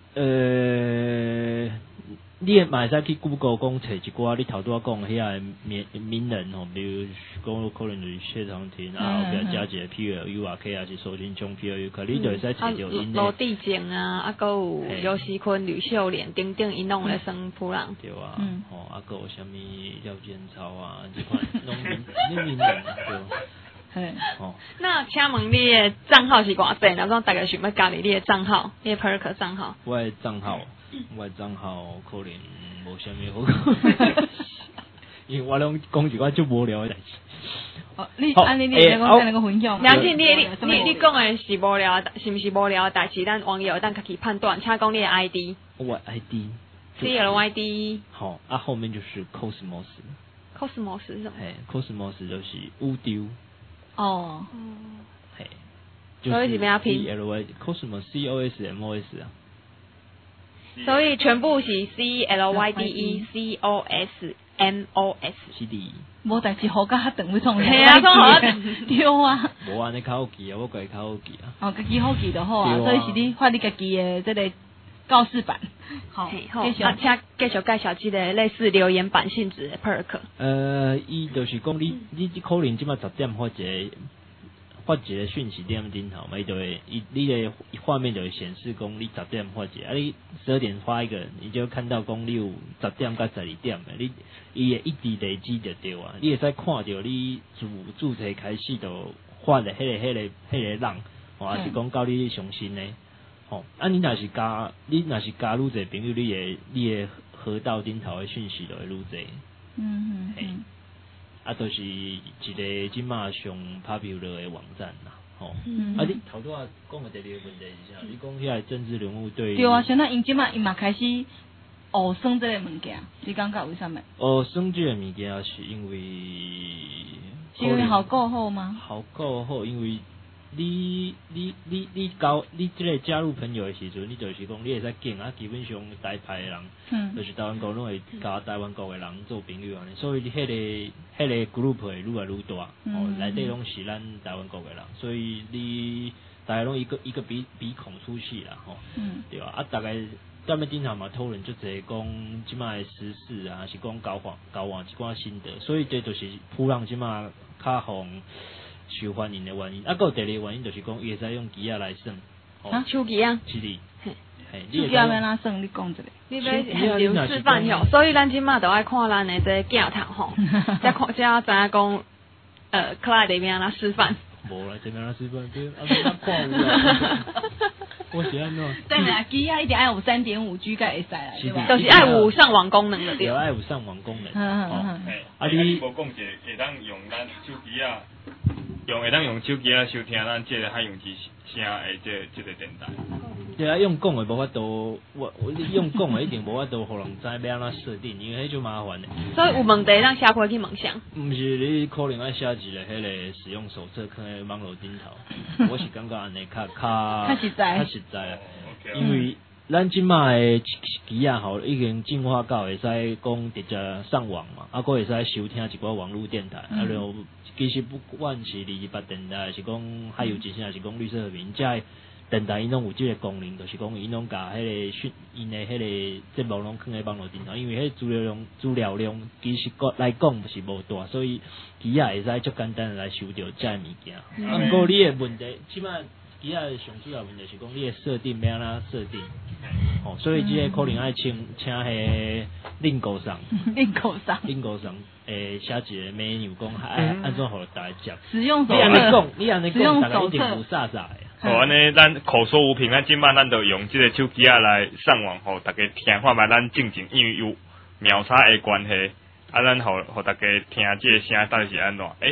D: 呃。你也嘛會使去 Google 講找一寡你頭拄仔講遐個名名人吼，比如講可能就是謝長廷啊，或者加一個 P L U 啊 K 啊是蘇貞昌 P L U， 可你就會使找到因的。羅地靜啊，啊，還有劉錫坤、呂秀蓮等等，因攏來算噗浪。對啊，吼，啊，還有啥物廖建超啊，這款攏名名名人對。嘿，哦。那請問你的賬號是偌濟？若講大家想要加入你的賬號，你的 Perk 賬號？我的賬號。我賬號可能無啥物好講，因為我攏講一寡足無聊誒代志。哦，你安尼你來講那個分享，了解你你你你講誒是無聊，是毋是無聊誒代志？咱網友當家己判斷，請講你誒 I D。我 I D。C L Y D。好，啊後面就是 Cosmos。Cosmos 是什麼？嘿 ，Cosmos 就是烏丟。哦。嘿。所以是咩拼 ？C L Y Cosmos C O S M O S 啊。所以全部是 C L Y D E C O S M O S。C D E。無代志好甲較長要創。係啊，講好對啊。無安尼較好記啊，我家己較好記啊。哦，家己好記就好啊，所以是你發你家己的這個告示板。好，好。啊，請繼續介紹這個類似留言板性質的 perk。呃，伊就是講你你可能即馬十點或者。 发一个讯息点顶头嘛，伊就会伊你的画面就会显示讲你十点发一个，啊你十二点发一个，你就看到讲你有十點到十二點的，你伊會一直累積就對啊，你會使看到你自自體開始就發的迄、那個迄、那個迄、那個人，或、哦、是講到你上新的，吼、哦，啊你若是加你若是加愈濟朋友，你會你會河道頂頭的訊息就會愈濟，
C: 嗯嗯嗯。
D: 啊，就是一個即馬上 popular 的網站啦，吼、
C: 嗯。
D: 啊，你頭拄仔講嘅第二個問題是啥？你講遐個政治人物對？
C: 對啊，像咱因即馬伊嘛開始學算這個物件，你感覺為什麼？
D: 學算這個物件是因為
C: 是因為效果好嗎？
D: 效果好，因為你你你你交你即個加入朋友的時陣，你就是講你會使揀啊，基本上台派的人，嗯，就是台灣國攏會交台灣國的人做朋友安尼，所以你迄、那個迄、那個 group 會愈來愈大，嗯、哦，內底攏是咱台灣國的人，所以你大家攏一個一個鼻鼻孔出氣啦，吼、哦，嗯，對吧？啊，大概下面頂頭嘛討論就係講即馬的時事啊，是講交換交換一寡心得，所以這就是普人即馬較紅。受歡迎的原因，啊，還有第二個原因就是講，伊會使用機仔來算。
B: 啊，手機啊？
D: 是的。
B: 嘿，
C: 手機要安怎算？你講一下。
B: 你要現流示範吼，所以咱即馬就愛看咱的這個鏡頭吼，才看才知影講，呃，可愛裡面安怎示範。
D: 無啦，這邊安怎示範？這安怎看有啦？我是安怎？
C: 對啦，機仔一定愛有三點五 G 才會使啦，對吧？
B: 就是愛有上網功能的對。
D: 有愛有上網功能。
C: 嗯嗯
E: 嗯。啊，你無講者會當用咱手機啊？用會當用手機啊收聽咱即個海洋之聲誒，即即個電台。
D: 對啊，用講誒無法度，我我你用講誒一定無法度，互人知要安怎設定，因為迄就麻煩誒。
B: 所以有問題，咱下回去問上。
D: 毋是你可能愛寫一個迄個使用手冊，放喺網絡頂頭。我是感覺安尼較較
C: 較實在，
D: 較實在啊，因為咱即馬誒機啊，吼已經進化到會使講直接上網嘛，啊，閣會使收聽一寡網絡電台，啊，然後。其實不管是二八電台，是講海有之聲，還是講綠色和平，即係電台伊攏有即個功能，就是講伊攏甲迄個訊，因誒迄個節目攏放喺網絡頂頭，因為迄資料量資料量其實個來講是無大，所以機仔會使足簡單來收到即個物件。啊，毋過你誒問題，起碼機仔上主要問題是講你誒設定要安怎設定，哦，所以即個可能愛請請迄領導上，
C: 領導上，
D: 領導上。誒，寫一個 menu 講，愛安怎互大家接。
C: 使用手冊。
D: 你安尼講，你安尼講，大家一定有煞煞誒。
E: 好，安尼咱口說無憑，咱即擺咱就用即個手機仔來上網，互大家聽看覓咱正經，因為有秒差誒關係，啊，咱互互大家聽即個聲到底是安怎？誒、欸，誒、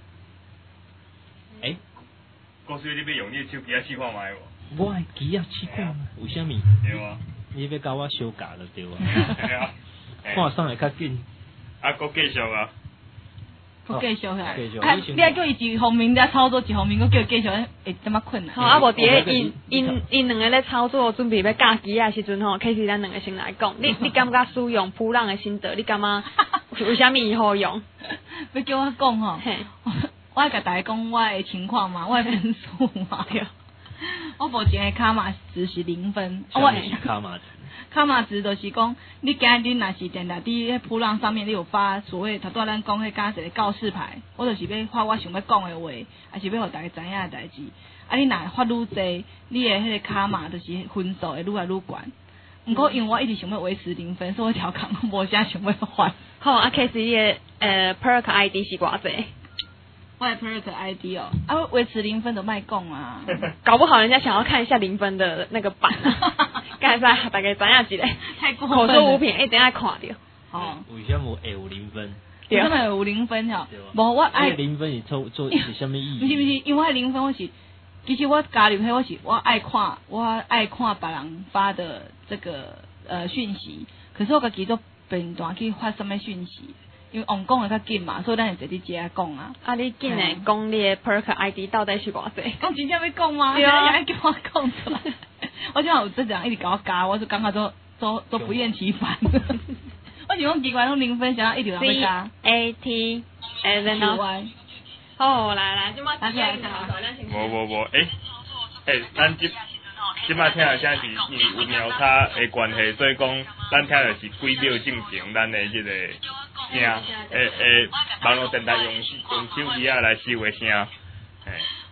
E: 欸，故事你要用你手機仔試看覓無？
D: 我機仔試看，為蝦米？
E: 對啊。
D: 你要甲我小教就對啊。看送會較緊。啊，佫繼續啊！
C: 佫繼續下，
D: 繼續。
C: 啊，你還叫伊一方面在操作，一方面佫叫伊繼續，會這麼困難。
B: 好，啊，無佇咧因因因兩個咧操作，準備要教機啊時陣吼，開始咱兩個先來講。你你感覺使用普朗的心得？你感覺為蝦米好用？
C: 要叫我講吼，我愛甲大家講我的情況嘛，我的分數嘛。我目前的卡瑪值是零分。
D: 我是卡瑪值。
C: 卡瑪值就是講，你今日若是電台佇迄普浪上面，你有發所謂頭拄咱講迄假一個告示牌，我就是要發我想要講的話，還是要互大家知影的代志。啊，你若發愈濟，你的迄個卡瑪就是分數會愈來愈懸。毋過因為我一直想要維持零分，所以我調空無啥想要發。
B: 好，啊，其實你的呃 perk I D 是偌濟？
C: 我的 perk I D 哦，啊，維持零分都賣講啊，
B: 搞不好人家想要看一下零分的那個版啊。該使大家知影一個，
C: 太過
B: 口說無憑，一定要看到。
D: 哦，為什麼會有零分？
C: 為什麼會有零分吼？無我愛
D: 零分是做做是啥物意義？
C: 不是不是，因為我零分我是，其實我加入迄我是我愛看，我愛看別人發的這個呃訊息，可是我家己做片段去發什麼訊息，因為王講的較緊嘛，所以咱就直接講啊。
B: 啊，你緊誒講你的 perk I D 到底是偌濟？
C: 講真正要講嗎？
B: 對啊，
C: 要叫我講出來。我就有這樣一直甲我加，我就感覺都都都不厭其煩。我是講奇怪，攏零分，想要一直人要加。
B: A T N Y。好，來來，即馬聽下。
E: 無無無，誒誒，咱即即馬聽下聲是因為有秒差的關係，所以講咱聽的是幾秒進行咱的即個聲，誒誒，網絡電台用用手機啊來收的聲，誒。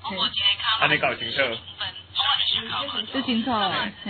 E: 安尼够清楚。
C: 最清楚诶，嘿。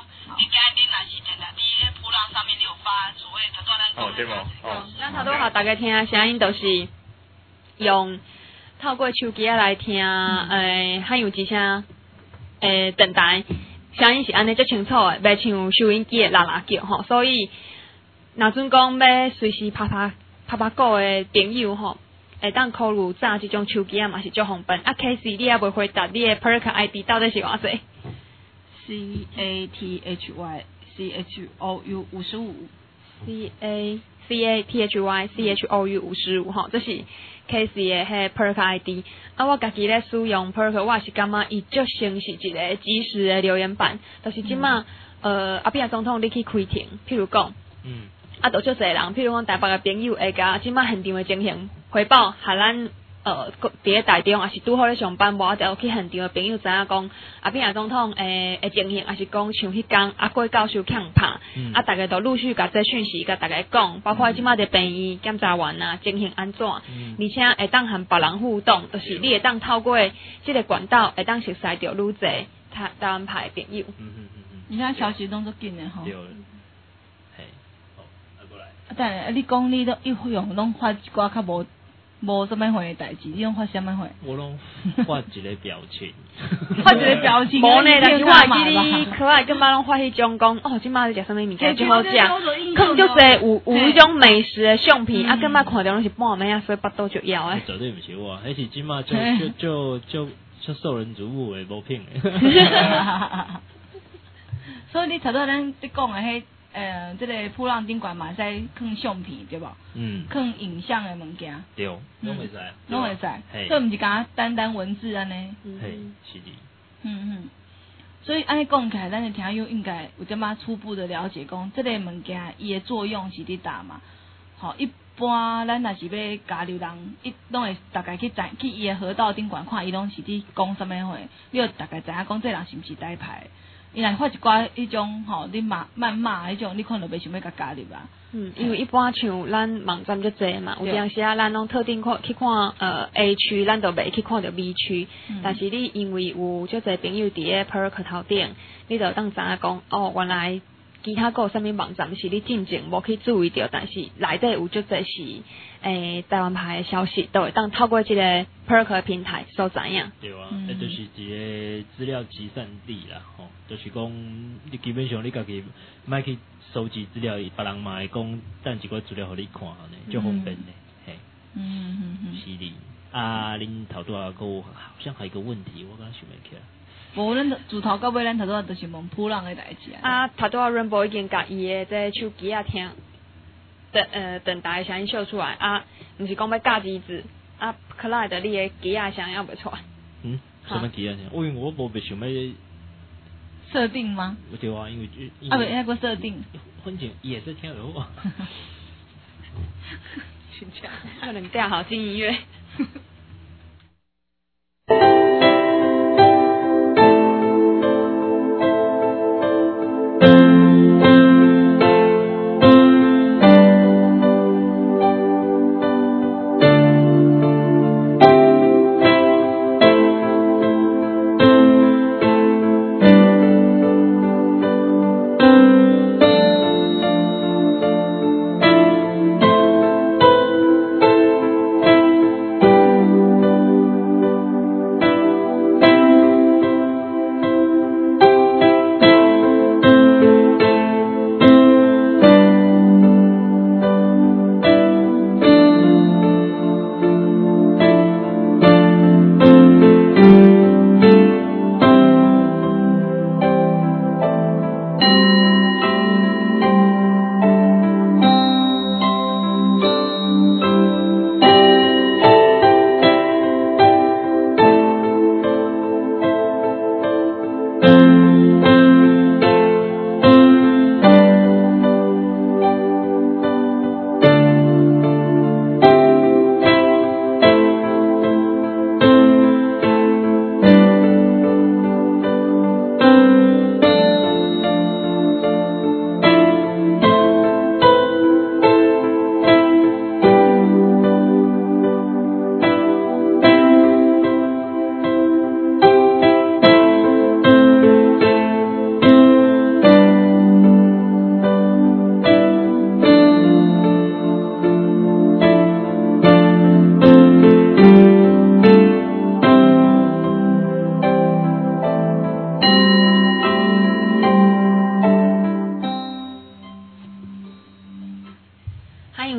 E: 哦，对无？哦。
B: 咱头拄互大家听声音，就是用透过手机来听，诶，还有一声诶电台，声音是安尼足清楚诶，袂像收音机诶啦啦叫吼。所以，若准讲要随时拍拍拍拍鼓诶朋友吼，会当考虑炸即种手机啊，嘛是足方便。啊 ，K C 你也袂回答你诶 Perk I D 到底是偌济
C: ？C A T H Y C H O U 五十五。
B: C A C A T H Y C H O U 五十五吼，这是 K C 的迄 Perk I D。啊，我家己咧使用 Perk， 我是感觉伊足像是一个即时的留言板，就是即马、嗯、呃阿扁总统你去开庭，譬如讲，嗯，啊，就足侪人，譬如讲台北的朋友会甲即马现场的情形回报，下咱。呃，伫咧台中，也是拄好咧上班，无我就去现场的朋友知影讲，阿扁亚总统诶诶情形，也是讲像迄天阿贵教授强拍，嗯、啊，大家都陆续甲这讯息甲大家讲，包括即马的病院检查完啊，情形安怎，嗯、而且会当和别人互动，就是你会当透过即个管道，会当熟悉到愈侪台台湾派的朋友。
C: 嗯嗯嗯嗯，你看消息动作紧诶吼。对。
D: 嘿，好，啊过来。
C: 啊，等下，你讲你都一用拢发一寡较无。无什么会的代志，你拢发什么会？
D: 我拢发一个表情，
C: 发一个表情。
B: 无呢，但是我会记你可爱，今摆拢发迄种讲，哦，今摆咧食什么物件最好食，可能就是有有迄种美食的相片，啊，今摆看到拢是半暝啊，所以巴肚就枵诶。
D: 绝对毋是我，迄是今摆就就就就就受人瞩目诶，无骗诶。
C: 所以你头拄咱你讲诶迄。呃，这个普朗宾馆嘛，在放相片对无？嗯。放影像的物件。
D: 对，拢会使。
C: 拢会使。所以毋是讲单单文字安尼。
D: 嘿，是的。
C: 嗯嗯。所以安尼讲起来，咱的听友应该有点仔初步的了解，讲这个物件伊的作用是伫搭嘛。好，一般咱若是要交流人，一拢会大概去知去伊的河道顶管看，伊拢是伫讲什么话，你就大概知影讲这人是毋是台派。伊若发一寡迄种吼，你骂谩骂迄种，你可能袂想要甲加入啊。
B: 嗯，因为一般像咱网站就济嘛，有当时啊，咱拢特定看去看呃 A 区，咱就袂去看到 B 区。嗯、但是你因为有足济朋友伫咧 Perk 头顶，你就当知影讲，哦，原来其他个有啥物网站是你进前无去注意到，但是内底有足济是诶台湾牌的消息，都会当透过即个 Perk 的平台所知影。
D: 对啊，嗯、就是一个资料集散地啦，吼、哦，就是讲你基本上你家己莫去收集资料，别人嘛会讲等一个资料互你看呢，就方便呢，嘿。嗯嗯嗯。是的。啊，恁头拄啊个好像还有一个问题，我刚想袂起来。
C: 无，咱自头到尾，咱头拄啊就是问普朗的代志啊。
B: 啊，头拄啊 Rainbow 已经甲伊的这手机啊听，等呃等台声音秀出来啊，毋是讲要教机子啊，可来的你的机啊声要袂出来。
D: 嗯，什么机啊声？我因为我无想要
C: 设定吗？
D: 对啊，因为因
C: 为啊，不，那个设定，
D: 反正也是听得我。
B: 真假？可能调好听音乐。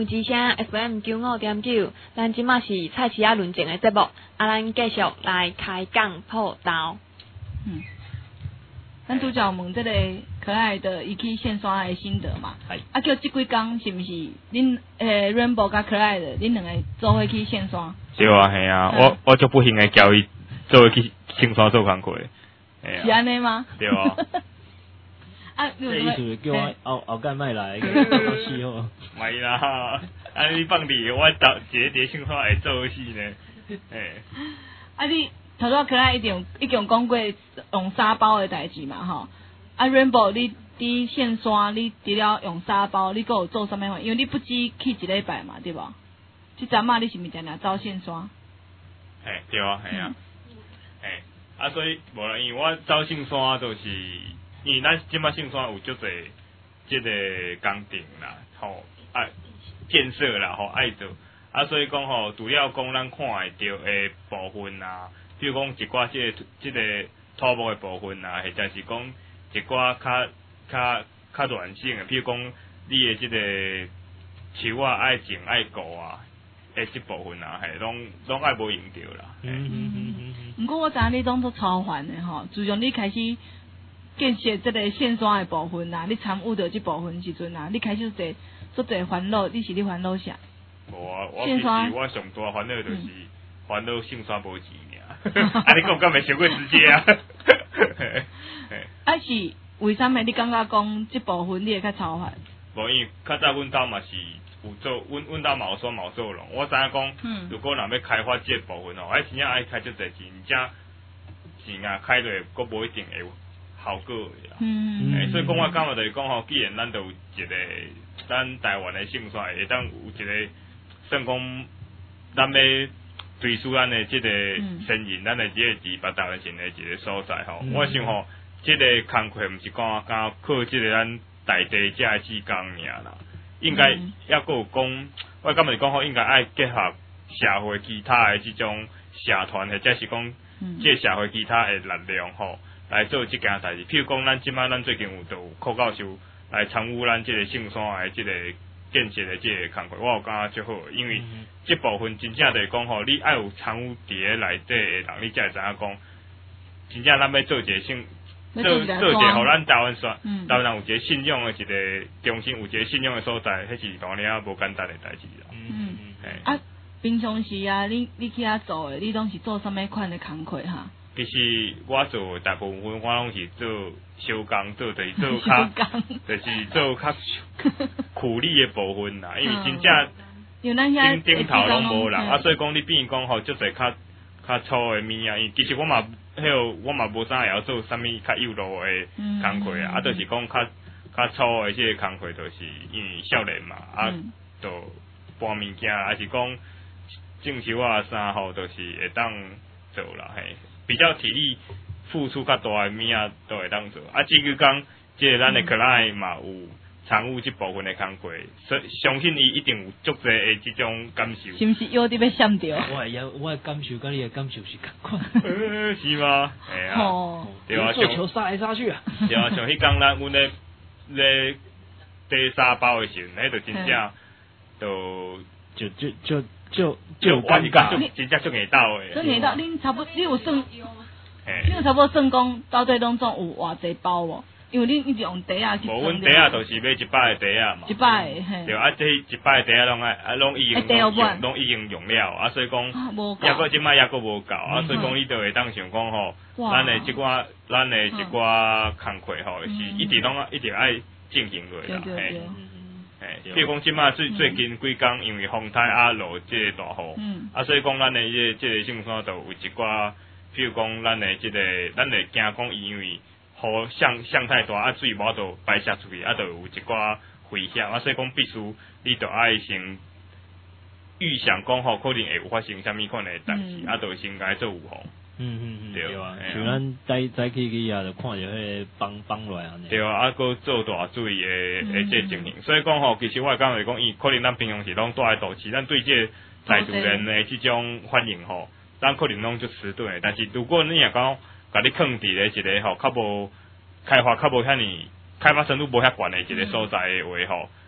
B: 有之声 F M 九五点九，咱即马是菜市仔论证的节目，啊，咱继续来开讲破道。
C: 嗯，咱拄则问这个可爱的伊去线刷的心得嘛，啊，叫即几工是毋是恁诶 Rainbow 甲可爱的恁两个做伙去线刷？
E: 对啊，系啊，我我就不行的交伊做伙去线刷做工课，
C: 是安尼吗？
E: 对啊。
C: 啊，你有
D: 这意思叫我后后盖卖来，做戏哦。
E: 咪啦，啊你放屁，我逐一个线刷会做戏呢，诶。
C: 啊，你头拄可爱一定已经讲过用沙包的代志嘛吼。啊 ，Rainbow， 你伫线刷，你除了用沙包，你佫有做啥物货？因为你不止去一礼拜嘛，对无？即阵嘛，你是毋是定定走线刷？
E: 嘿，对啊，系啊，嘿，啊，所以无啦，因为我走线刷就是，因为咱即摆线刷有足侪即个工程啦，吼，啊，建设啦，吼，爱做，啊，所以讲吼，除了讲咱看会到的部分啊，比如讲一寡即个即个土木的部分啊，或者是讲一寡较较较软性的，比如讲你的即个树啊爱种爱顾啊。诶，即部分啊，嘿，拢拢爱无用着啦。
D: 嗯嗯嗯嗯。
C: 毋过我知影你拢都超凡的吼，自从你开始建设这个线刷的部分啊，你参与到即部分时阵啊，你开始做做侪烦恼，你是你烦恼啥？
E: 无啊，我其实我上大烦恼就是烦恼线刷无钱尔。啊，你讲敢袂伤过直接啊？
C: 啊是为啥物你感觉讲即部分你会较超凡？
E: 无，因为较早阮兜嘛是。有做，阮阮兜嘛有选毛做龙。我知影讲，嗯、如果若要开发这部分哦，爱真正爱开足侪钱，真钱啊开落，佫无一定会有效果的。嗯，欸、所以讲我感觉就是讲吼，既然咱都有一个咱台湾的兴衰，会当有一个算讲，咱要追溯咱的即个先人，咱的即个二八台湾省的一个所在吼。嗯、我想吼，即、这个工课毋是讲讲靠即个咱在地遮的志工尔啦。应该抑佫有讲，我感觉是讲吼，应该爱结合社会其他的即种社团，或者是讲即社会其他的力量吼，来做即件代志。譬如讲，咱即摆咱最近有做柯教授来参与咱即个圣山的即个建设的即个工作，我有感觉足好，因为即部分真正就是讲吼，你爱有参与伫咧内底的人，你才会知影讲，真正咱要做一个圣。做做一个，互咱台湾选，嗯、台湾人有一个信用的一个中心，有一个信用的所在，迄是当然无简单的代志啦。
C: 嗯，啊，平常时啊，你你去遐做的，你拢是做什么款的工课哈？
E: 其实我做大部分我拢是做手工，做就是做较，就是做较苦力的部分啦。因为真正顶顶头拢无人，啊，所以讲你变讲吼，足侪较较粗的物啊。因为其实我嘛。迄个我嘛无啥会晓做啥物较幼路的工课啊，啊，就是讲较较粗的即个工课，就是因为少年嘛，啊，就搬物件，还是讲种树啊啥吼，就是会当做啦，嘿，比较体力付出较大的物啊，都会当做。啊，至于讲即个咱的可爱嘛有参与即部分的工课，所以相信伊一定有足侪的即种感受。
C: 是毋是有伫要闪着？
D: 我也我的感受跟你的感受是共款。
E: 是吗？系啊，哦、对啊，
D: 做球杀来杀去啊。
E: 对啊，像迄工咱阮咧咧第沙包的时候，迄就真正就
D: 就就就就就尴尬，
E: 真正足硬斗的。
C: 真硬斗，恁差不多你有算，你有差不多算讲到底拢总有偌济包无？因为恁一直用茶啊去装。无，
E: 阮茶啊就是买一百个茶啊嘛。
C: 一百个，嘿。
E: 对啊，这一百个茶啊拢爱啊拢已经拢拢已经用了啊，所以讲，抑个即摆抑个无够啊，所以讲你就会当想讲吼，咱的即寡咱的即寡工课吼，是一直拢一直爱进行落啦，嘿。嘿，比如讲即摆最最近几工，因为风台啊落即个大雨，啊，所以讲咱的即即个圣山就有一寡，比如讲咱的即个，咱会惊讲因为。雨向向太大，啊水无法度排泄出去，啊，就有一寡危险，啊，所以讲必须你着爱先预想讲吼，可能会有发生啥物款的代志，嗯、啊，就先该做预防。
D: 嗯嗯嗯，对啊，像咱早早起去啊，就看着迄个放放落安尼。
E: 对啊，啊，搁做大水的的这情形，所以讲吼，其实我会感觉讲，伊可能咱平常时拢住在都市，咱对这在地人的这种反应吼，咱可能拢就迟钝的，但是如果你若讲，甲你放伫咧一个吼较无开发较无遐尼开发深度无遐悬的一个所在的话吼，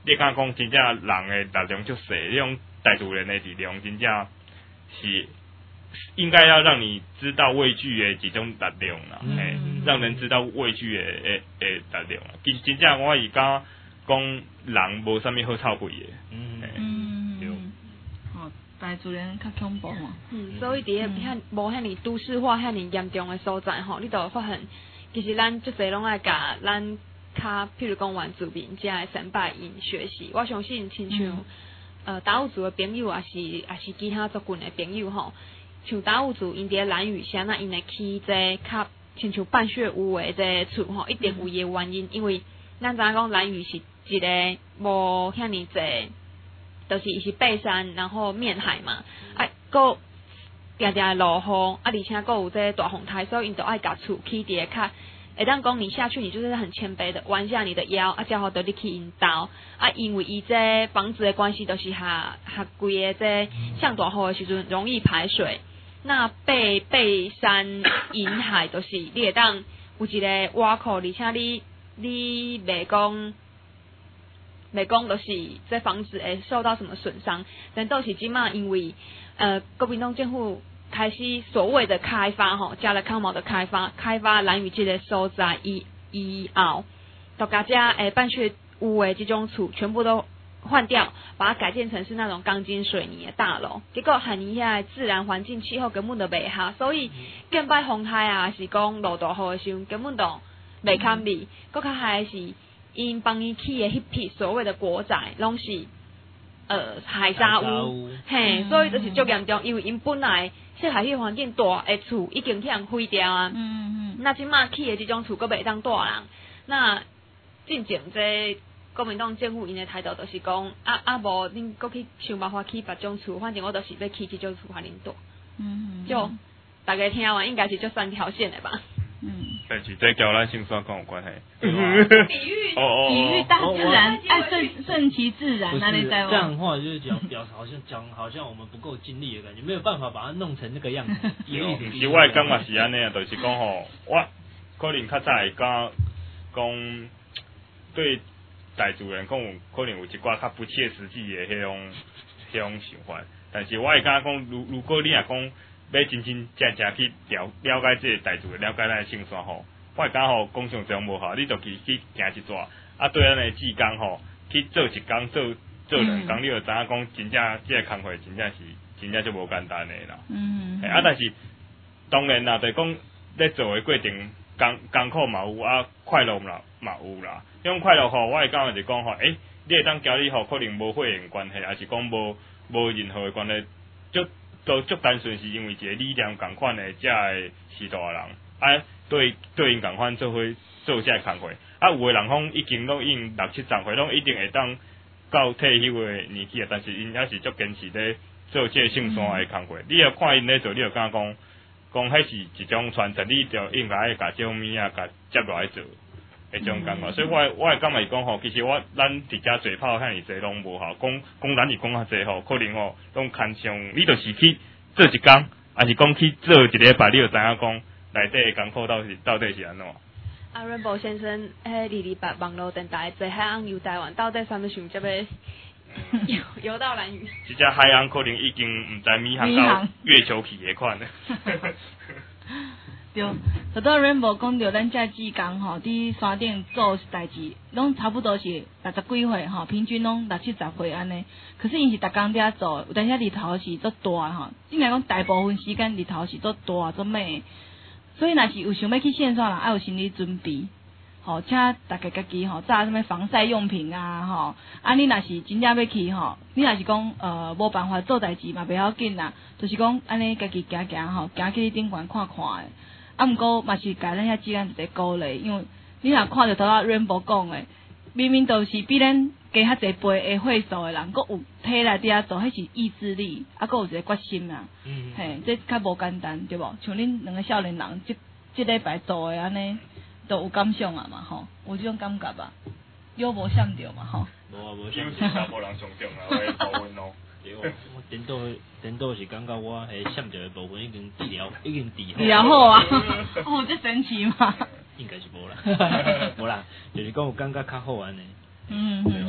E: 你敢讲真正人诶力量就细，你用傣族人诶力量真正是应该要让你知道畏惧诶一种力量啦，诶、嗯，让人知道畏惧诶诶诶力量啦。真真正我是感讲人无啥物好臭屁诶，嗯
C: 嗯，对，哦，傣族人较恐怖吼，
B: 嗯，所以伫个遐无遐尼都市化遐尼严重诶所在吼，你就会发现，其实咱足侪拢爱甲咱较，譬如讲原住民遮诶先拜因学习，我相信亲像、嗯、呃达悟族诶朋友，也是也是其他族群诶朋友吼，像达悟族因伫个兰屿乡，那因会起这较亲像半穴屋诶这厝吼，一定有伊诶原因，因为咱知影讲兰屿是一个无遐尼济，就是伊是背山，然后面海嘛，啊，搁定定落雨，啊，而且搁有这大风台，所以因都爱甲厝起伫个较。会当讲你下去，你就是很谦卑的弯下你的腰，啊，才好得你去引导，啊，因为伊这房子的关系，都是下下规个这像大雨的时阵容易排水。那背背山引海，都是你会当有一个挖口，而且你你袂讲袂讲，都是这房子会受到什么损伤，但都是即马因为呃国民党政府。开始所谓的开发吼，加了康毛的开发，开发兰屿这个所在以以后，就甲遮诶半穴屋诶这种厝全部都换掉，把它改建成是那种钢筋水泥的大楼。结果海尼遐自然环境气候根本就袂合，所以更摆风台啊，是讲落大雨的时候根本就袂堪比。搁较害是因帮伊起的迄批所谓的国宅，拢是呃海沙屋，嘿，嗯、所以就是足严重，因为因本来。即海迄环境大诶厝已经去人毁掉啊，嗯嗯，那即马起诶即种厝阁袂当住人，那进前这国民党政府因诶态度就是讲，啊啊无恁阁去想办法起别种厝，反正我就是要起即种厝互恁住，嗯嗯，就大家听完应该是就三条线诶吧。
E: 嗯，但是这跟咱性双跟有关系。
C: 比喻，哦比喻大自然，爱顺顺其自然，那你在
D: 这样的话就是讲表示好像讲好像我们不够尽力的感觉，没有办法把它弄成那个样子。
E: 其实我的感觉是安尼啊，就是讲吼，我可能较早会讲讲对傣族人讲有可能有一寡较不切实际的迄种迄种想法，但是我会感觉讲，如如果你若讲。要真真正正去了了解这个傣族，了解咱的性山吼，我会讲吼，讲上这种无效，你就去去行一逝，啊对咱的志工吼，去做一工做做两工，嗯、你就知影讲真正这个工课真正是真正就无简单的啦。嗯。啊，但是当然啦，就是讲咧做的过程艰艰苦嘛有啊，快乐嘛嘛有啦。这种快乐吼，我会讲就是讲吼，诶、欸，你会当交你吼，可能无血缘关系，还是讲无无任何的关系，就。都足单纯是因为一个理念共款的遮个时代人，啊对对因共款做伙做遮个工课，啊有诶人讲已经拢已经六七十岁，拢一定会当到退休的年纪啊，但是因还是足坚持咧做遮个性山的工课。你要看因咧做，你就敢讲讲迄是一种传承，你就应该爱甲这种物啊，甲接落来做。诶，种感觉，所以我我会感觉讲吼，其实我咱伫遮做炮遐尼济拢无效，讲讲咱是讲较济吼，可能吼拢牵上，你就是去做一工，还是讲去做一礼拜，你就知影讲内底诶工课到底到底是安怎。
B: 啊 ，Rainbow 先生，迄二二八网络电台坐海洋游台湾，到底啥物想要要游游到兰屿？
E: 即只海洋可能已经毋知米航到月球去迄款。
C: 对，好多 Rainbow 讲到咱遮志工吼，伫山顶做代志，拢差不多是六十几岁吼，平均拢六七十岁安尼。可是因是逐工伫遐做，有当时日头是足大吼，应该讲大部分时间日头是足大足美。所以若是有想要去线上人，爱有心理准备，吼，请大家家己吼，炸什么防晒用品啊，吼，啊你若是真正要去吼，你若是讲呃无办法做代志嘛，袂要紧啦，就是讲安尼家己行行吼，行去你顶悬看看诶。啊，毋过嘛是甲咱遐志愿一个鼓励，因为你若看着头仔 Rainbow 讲诶，明明都是比咱加较侪倍会岁数诶人，佫有体来伫遐做，迄是意志力，啊，佫有一个决心啊，嗯、嘿，这较无简单，对无？像恁两个少年人，即即礼拜做诶安尼，都有感想啊嘛，吼，有即种感觉吧？有无想着嘛，吼？
E: 无啊，无想着，大部人上中啊，我部分咯。
D: 我顶多顶多是感觉我迄闪着的部分已经治疗已经治好。
C: 治疗好啊！哦，这神奇嘛？
D: 应该是无啦，无啦，就是讲有感觉较好安尼。嗯嗯嗯。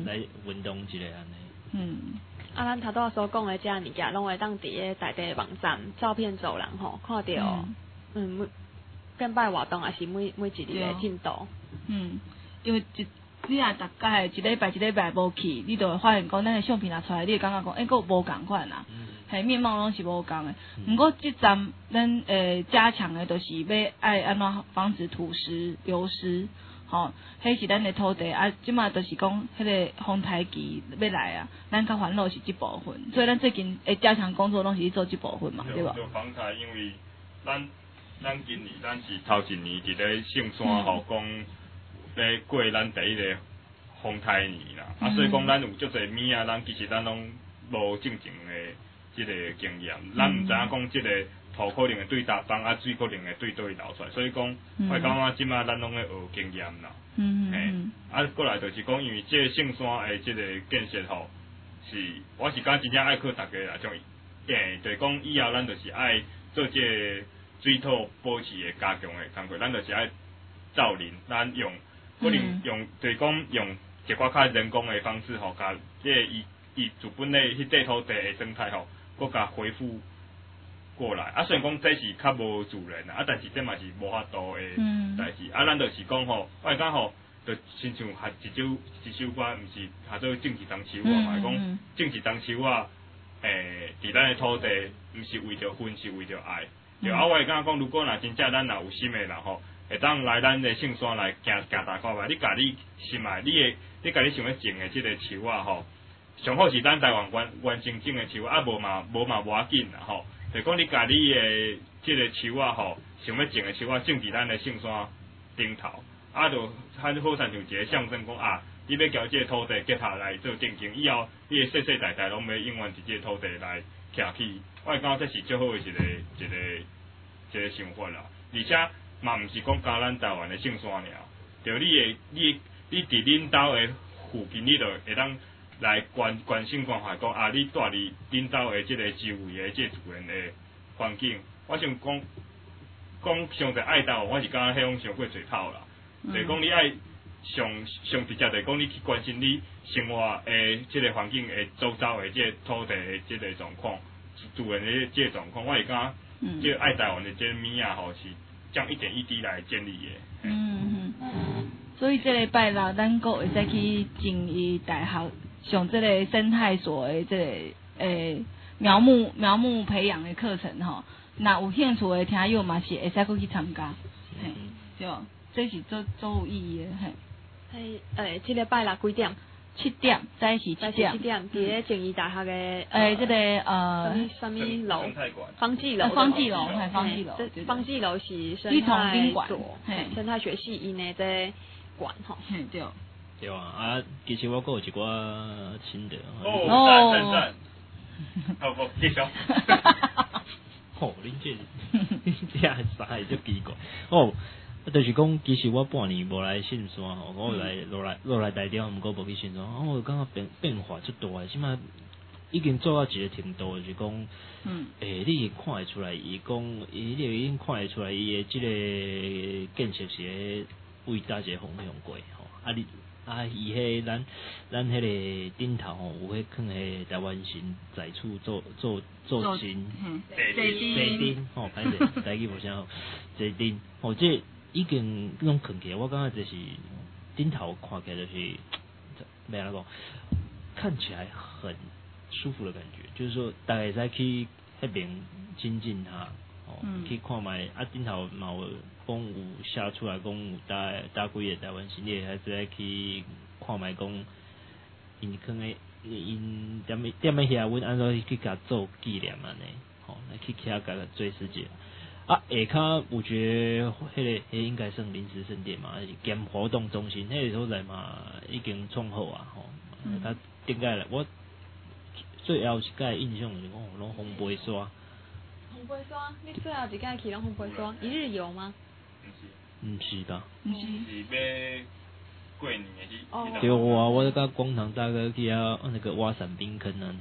D: 来运动一下安尼。
C: 嗯。
B: 啊，咱头拄所讲的遮物件，拢会当伫个大地网站照片走人吼，看到嗯，嗯每变摆活动也是每每一日的进度。嗯，
C: 因为一你若逐摆一礼拜一礼拜无去，你就会发现讲咱的相片拿出来，你会感觉讲，哎、欸，佫无共款啦。嘿、嗯，面貌拢是无共的。毋过即站咱诶加强的，就是要爱安怎防止土石流失。吼，迄是咱的土地啊，即马就是讲，迄个风台期要来啊，咱较烦恼是即部分，所以咱最近诶加强工作拢是去做即部分嘛，对吧？
E: 就防台，因为咱咱今年咱是头一年伫咧圣山吼讲咧过咱第一个风台年啦，嗯、啊，所以讲咱有足侪物啊，咱其实咱拢无正经的即个经验，咱毋知影讲即个。土可能会对搭帮啊，水可能会对倒流出来，所以讲，我感觉即马咱拢咧学经验啦。嗯嗯啊，过来就是讲，因为即个圣山的即个建设吼，是我是讲真正爱靠大家啦，种，诶，就是讲以后咱就是爱做即个水土保持的加强的工作，咱就是爱造林，咱用可能用就是讲用一寡较人工的方式吼，甲即个伊伊自本诶迄块土地的生态吼，佮甲恢复。过来啊，虽然讲这是较无自然啊，啊，但是这嘛是无法度的代志。嗯、啊，咱就是讲吼，我讲吼，就亲像学一首一首歌，毋是学做种一丛树啊嘛，讲种一丛树啊，诶，伫咱的土地，毋是为着分，是为着爱。就、嗯、啊，我会感觉讲，如果若真正咱若有心的人吼，会当来咱的圣山来行行大看觅，你家你心爱，你的你家你想要种的即个树啊吼，上好是咱台湾原原生种的树啊，无嘛无嘛无要紧啦吼。就讲你家己诶，即个树啊吼，想要种诶树啊，种伫咱诶圣山顶头，啊，就它好像像一个象征讲啊，你要交即个土地结合来做定经，以后你诶世世代代拢要永远伫即个土地来徛起，我会感觉这是最好诶一个一个一个想法啦。而且嘛毋是讲加咱台湾诶圣山尔，就你诶你你伫恁兜诶附近，你就会当。来关关心关怀讲啊，你住伫恁兜诶即个周围诶即个自然诶环境，我想讲讲上侪爱到，我是感觉迄种上过侪透啦。嗯、就是讲你爱上上直接，就是讲你去关心你生活诶即个环境诶周遭诶即个土地诶即个状况，自然诶即个状况，我是感觉即个爱台湾诶即个物啊吼是这样一点一滴来建立诶。嗯
C: 嗯。所以这礼拜六咱阁会再去静宜大学。上这个生态所的这个诶苗木苗木培养的课程吼，那有兴趣的听友嘛是会使过去参加，嘿，对，这是做做有意义的嘿。
B: 嘿，诶，这个拜六几点？
C: 七点，早是七点。
B: 七点，伫咧静宜大学的
C: 诶，这个呃，
B: 什么楼？方济
C: 楼。方济楼，嘿，方济楼。
B: 方济楼是生态所，嘿，生态学系因的这馆吼，
C: 嘿，对。
D: 对啊，啊，其实我阁有一寡心得。
E: 哦，赞赞赞！好，不，继续。
D: 哦，恁这，恁这三个足奇怪。哦，就是讲，其实我半年无来信山吼，我来落来落来台中，毋过无去信山，我有感觉变变化足大，即码已经做到一个程度，就是讲，嗯，诶、欸，你看会出来，伊讲，伊你已经看会出来，伊诶即个建设是为大一个方向过吼，啊你。啊，伊迄咱咱迄个顶头吼，有迄囥迄台湾神在厝做做做神，坐顶吼，歹势，台语无啥好，坐顶吼，这已经拢囥起来，我感觉就是顶头看起来就是咩那个，看起来很舒服的感觉，就是说大家在去迄边亲近他。嗯、去看卖啊，顶头嘛有讲有写出来讲有搭搭几个台湾神，你还是爱去看卖讲，因囥诶因踮诶踮诶遐，阮安怎去甲做纪念安尼，吼、哦，来去遐甲做时节。啊，下骹我觉得迄、那个迄应该算临时圣殿嘛，还是兼活动中心，迄个所在嘛已经创好啊，吼、哦，嗯、他顶解了，我最后一届印象就是讲拢红白刷。
B: 红杯刷，你最后一届去拢红杯刷，一日游吗？
D: 毋是吧？
E: 毋是，是要过年的去。哦。
D: 对啊，我甲广场大哥去啊，那个挖伞兵坑啊。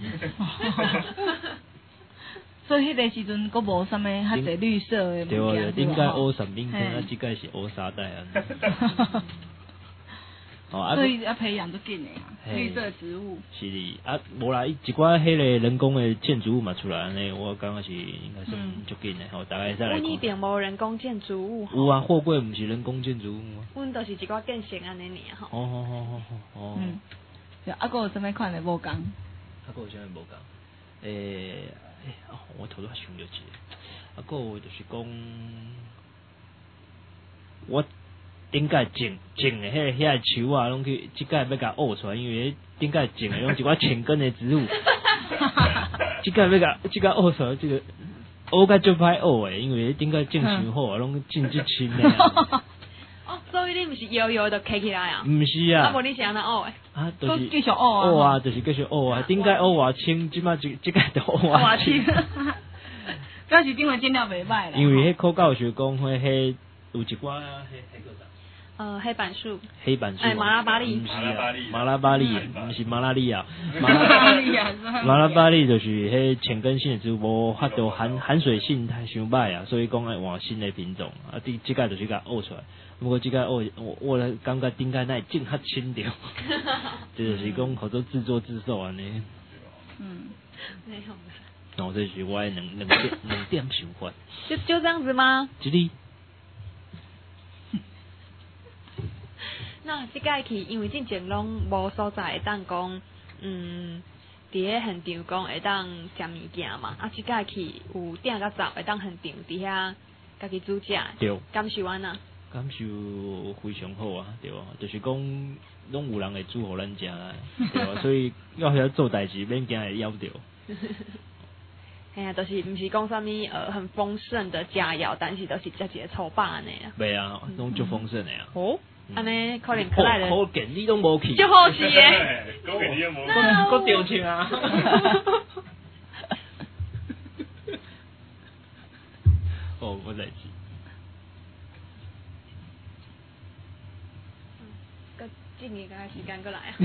C: 所以迄个时阵，佫无啥物较侪绿色的物件。
D: 对啊，顶届挖伞兵坑啊，即届是挖沙袋啊。 哦啊，
C: 所以要培养就紧的啊，
D: 嘿
C: 绿色植物。
D: 是啊，无啦，一寡迄个人工的建筑物嘛出来安尼，我感觉是应该是
C: 嗯
D: 足紧的吼，大概再来看。
B: 阮迄边无人工建筑物吼。
D: 有啊，货柜毋是人工建筑物吗？
B: 阮都是一寡建成安尼尔吼。
D: 哦哦哦哦哦哦。
C: 嗯，对，啊，佫有啥物款的无共？
D: 啊，佫有啥物无共？诶、欸，哦，我头拄仔想着一个，啊，佫有就是讲，我顶届种种的迄个遐树啊，拢去即届要甲挖出来，因为顶届种的拢一寡浅根的植物，即届要甲即届挖出来，即个挖甲足歹挖的，因为顶届种伤好啊，拢种即深的啊。
B: 哦，所以你毋是摇摇就起起来啊？
D: 毋是啊。
B: 啊，无你是安怎学的？
D: 啊，就
C: 都
D: 是
C: 继续挖啊
D: 挖啊，就是继续挖啊，顶届挖偌清，即摆即即届就挖
C: 哇
D: 清。
C: 表示顶回见了袂歹啦。
D: 因为迄科教授讲，迄迄有一寡迄迄个啥。
B: 呃，黑板树。
D: 黑板树。
B: 哎，马拉巴利。
D: 毋是啊，马拉巴利，毋是马拉利亚。马
C: 拉利亚。
D: 马拉巴利就是迄浅根性的植物，无法度含含水性太伤歹啊，所以讲要换新的品种啊。第即届就是甲挖出来，不过即届挖我我咧感觉顶届那种较轻着，这就是讲合作自作自受安尼。
C: 嗯。
B: 没有。
D: 然后这是我的两两点两点想法。
B: 就就这样子吗？
D: 一哩。
B: 那即届去，因为进前拢无所在会当讲，嗯，伫咧现场讲会当食物件嘛，啊，即届去有订甲早会当现场伫遐家己煮食，
D: 对，
B: 感受安那？
D: 感受非常好啊，对啊，就是讲拢有人会煮互咱食啊，对啊，所以要晓做代志，免惊会夭着。
B: 哎呀，就是毋是讲啥物呃很丰盛的佳肴，但是都是只一个粗饱安尼啊。
D: 袂啊，拢足丰盛的啊。
B: 哦，安尼可能可来的。
D: 可见你拢无去。
B: 就好是诶。
E: 可见你都无去。
D: 搁丢钱啊！哦，我来知。
B: 个今年个时间过来啊。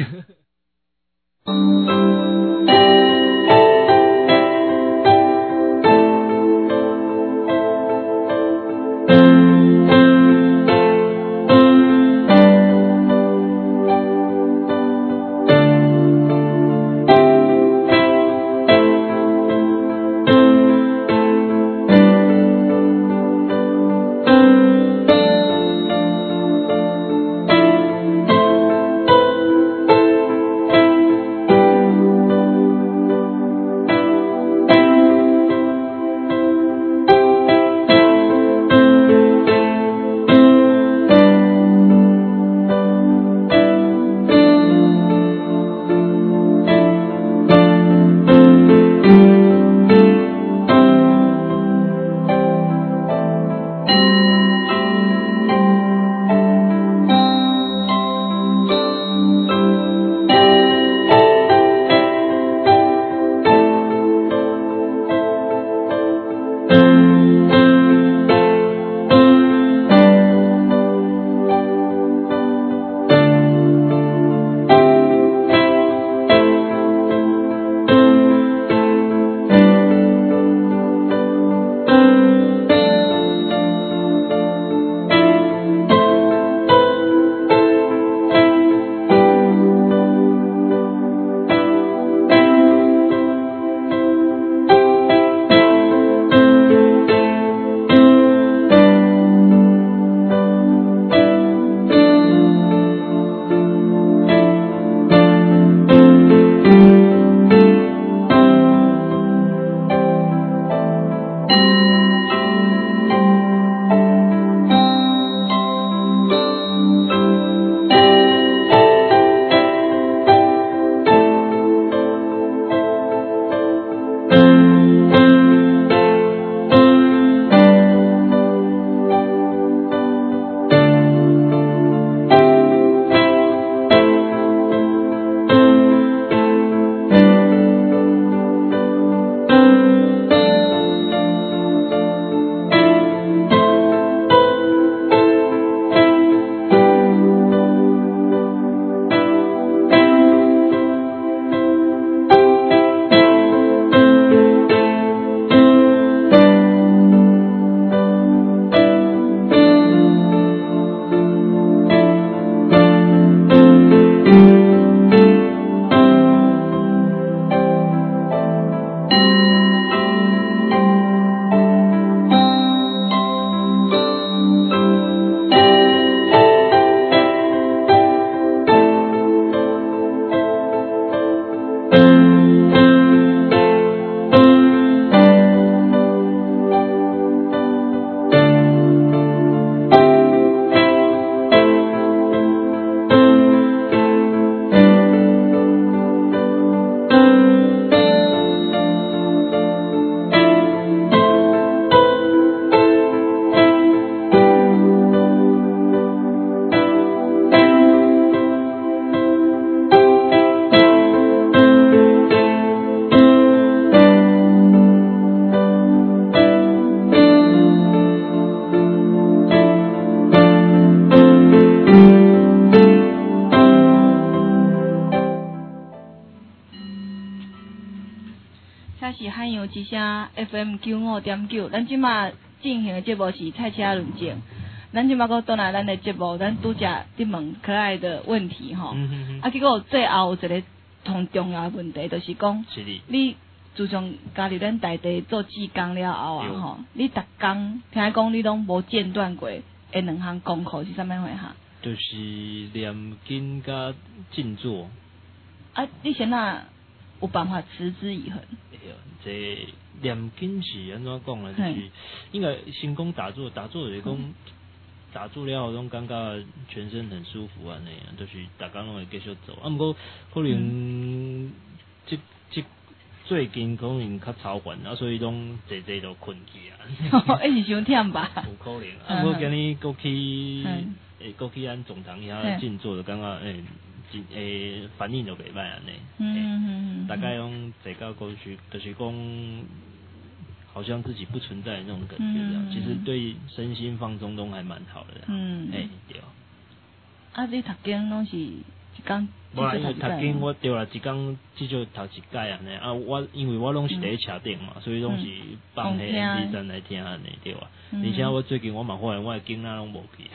C: 这是汉阳之声 F M 九五点九，咱即马进行的节目是菜车论证。咱即马搁倒来咱的节目，咱拄则伫问可爱的问题吼。
D: 嗯嗯嗯
C: 啊，结果最后有一个同重要的问题，就是讲，
D: 是的
C: 你自从加入咱大地做志工了后啊
D: 对
C: 吼，你逐工听讲你拢无间断过，诶两项功课是啥物货哈？
D: 就是念经甲静坐。
C: 啊，你先哪有办法持之以恒？
D: 哎呦，这念经是安怎讲呢？就是应该先讲打坐，打坐就是讲。嗯打坐了后，拢感觉全身很舒服安尼啊，就是逐工拢会继续做。啊，毋过可能即即最近可能较操烦啊，所以拢坐坐就困去啊。
C: 迄是伤忝吧？
D: 有可能。啊，毋过今日过去诶，过去咱总堂遐静坐，就感觉诶，真诶反应就袂歹安尼。
C: 嗯嗯嗯。
D: 大概拢坐到过去，就是讲。好像自己不存在的那种感觉，这样、嗯、其实对身心放松都还蛮好的。嗯，哎、欸、对。
C: 啊，你读经拢是一工？
D: 无啦，因为读经我对啦，一工至少读一届安尼。啊，我因为我拢是伫车顶嘛，嗯、所以拢是放迄 M P 三来听安尼对啊。嗯、而且我最近我嘛发现我的经仔拢无去。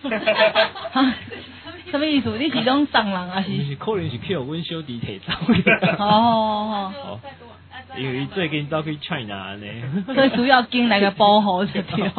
C: 什么意思？你是拢送人还是？
D: 是可能是去互阮小弟摕走。
C: 哦哦
D: 哦。因为最近走去 China 呢，
C: 所以需要经来个保护就对。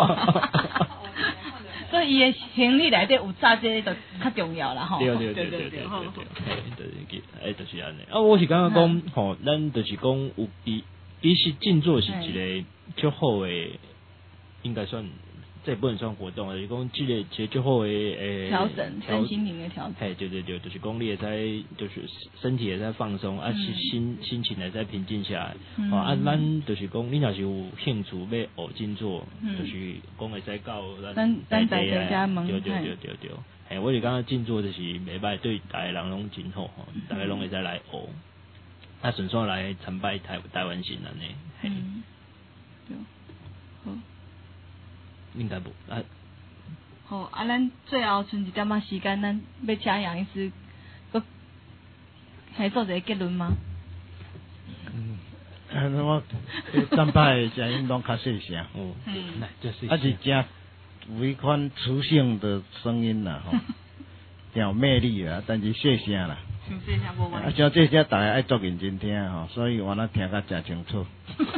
C: 所以伊的行李内底有炸这就较重要啦吼。
D: 对对对对对对对，对，哎，就是安尼。啊，我是感觉讲，吼，咱就是讲有比比是静坐是一个较好的，应该算。这不能算活动，就是讲这个一个最好的诶
C: 调整身心灵的调整。
D: 嘿，对对对，就是讲你也在，就是身体也在放松，啊，心心情也在平静下来。嗯、啊，咱就是讲，你若是有兴趣要学静坐，嗯、就是讲会使到咱
C: 咱在地家门。
D: 对对对对对，嘿，我就感觉静坐就是袂歹，对大家人拢真好，吼，大家拢会使来学，啊，顺便来参拜台台湾神安尼。嗯，对，好。应该不啊。
C: 好啊，咱最后剩一点仔时间，咱要请杨医师，佮还做一个结论吗？
A: 嗯，啊，我参拜声音拢较细声，哦，
D: 嗯，就是，
A: 啊是真有一款磁性的声音啦，吼，挺有魅力啦，但是细声啦。
C: 细声无关。
A: 啊，像这些大家爱做认真听吼，所以我那听甲真清楚。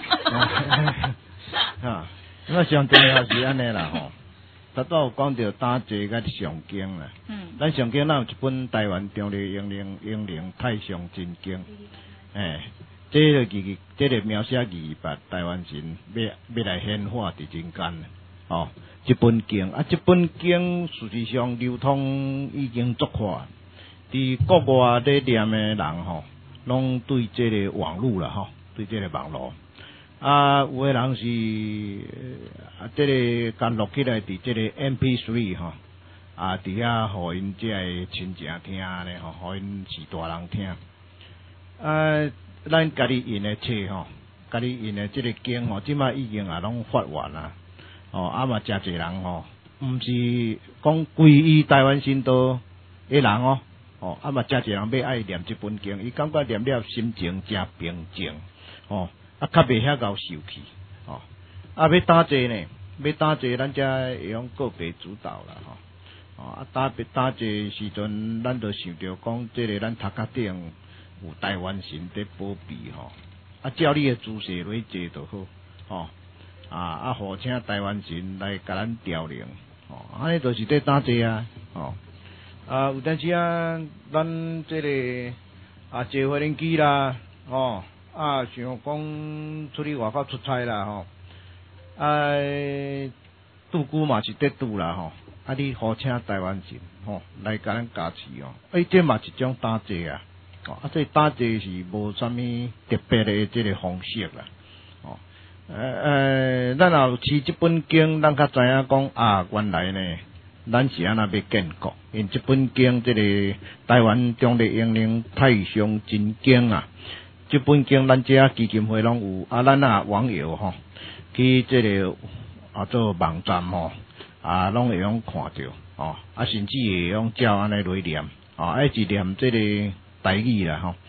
A: 哈。我上重要是安尼啦吼，头拄有讲到打坐甲上经啦。嗯。咱上经咱有一本台湾中立英灵英灵太上真经，诶，这个字这个描写字把台湾神要要来显化伫人间哦，这本经啊，这本经事实上流通已经足快，伫国外咧念的人吼，拢对这个网络啦吼，对这个网络。啊，有诶人是啊，这个甲录起来伫这个 M P 三 吼，啊，伫遐互因这个亲情听咧吼，互因是大人听。啊，咱家己印诶册吼，家己印诶这个经吼，即马已经也拢发完啦。哦，啊嘛，诚侪人吼，毋是讲皈依台湾神道诶人哦，哦，啊嘛，诚侪人要爱念这本经，伊感觉念了心情诚平静，哦。啊，较袂遐够受气，哦，啊，要打坐呢，要打坐，咱才会用个别主导啦，吼，哦，啊，打打坐时阵，咱就想着讲，这个咱头壳顶有台湾神在保庇，吼，啊，照你的姿势来坐就好，吼，啊，啊，互请台湾神来甲咱调灵，吼，安尼就是在打坐啊，吼，啊，有阵时啊，咱这个啊，坐飞轮机啦，哦。啊，想讲出去外口出差啦吼，啊，拄久嘛是得拄啦吼，啊，你好请台湾神吼来甲咱加持哦，诶，这嘛一种打坐啊，哦，啊，这打坐是无啥物特别的这个方式啦，哦，呃呃，咱若有持这本经，咱较知影讲啊，原来呢，咱是安那要建国，因这本经这个台湾中立英灵太上真经啊。这本经咱遮基金会拢有，啊，咱啊网友吼，去这个啊做网站吼，啊拢会用看到，哦，啊甚至会用照安尼来念，哦，啊一念这个台语啦吼，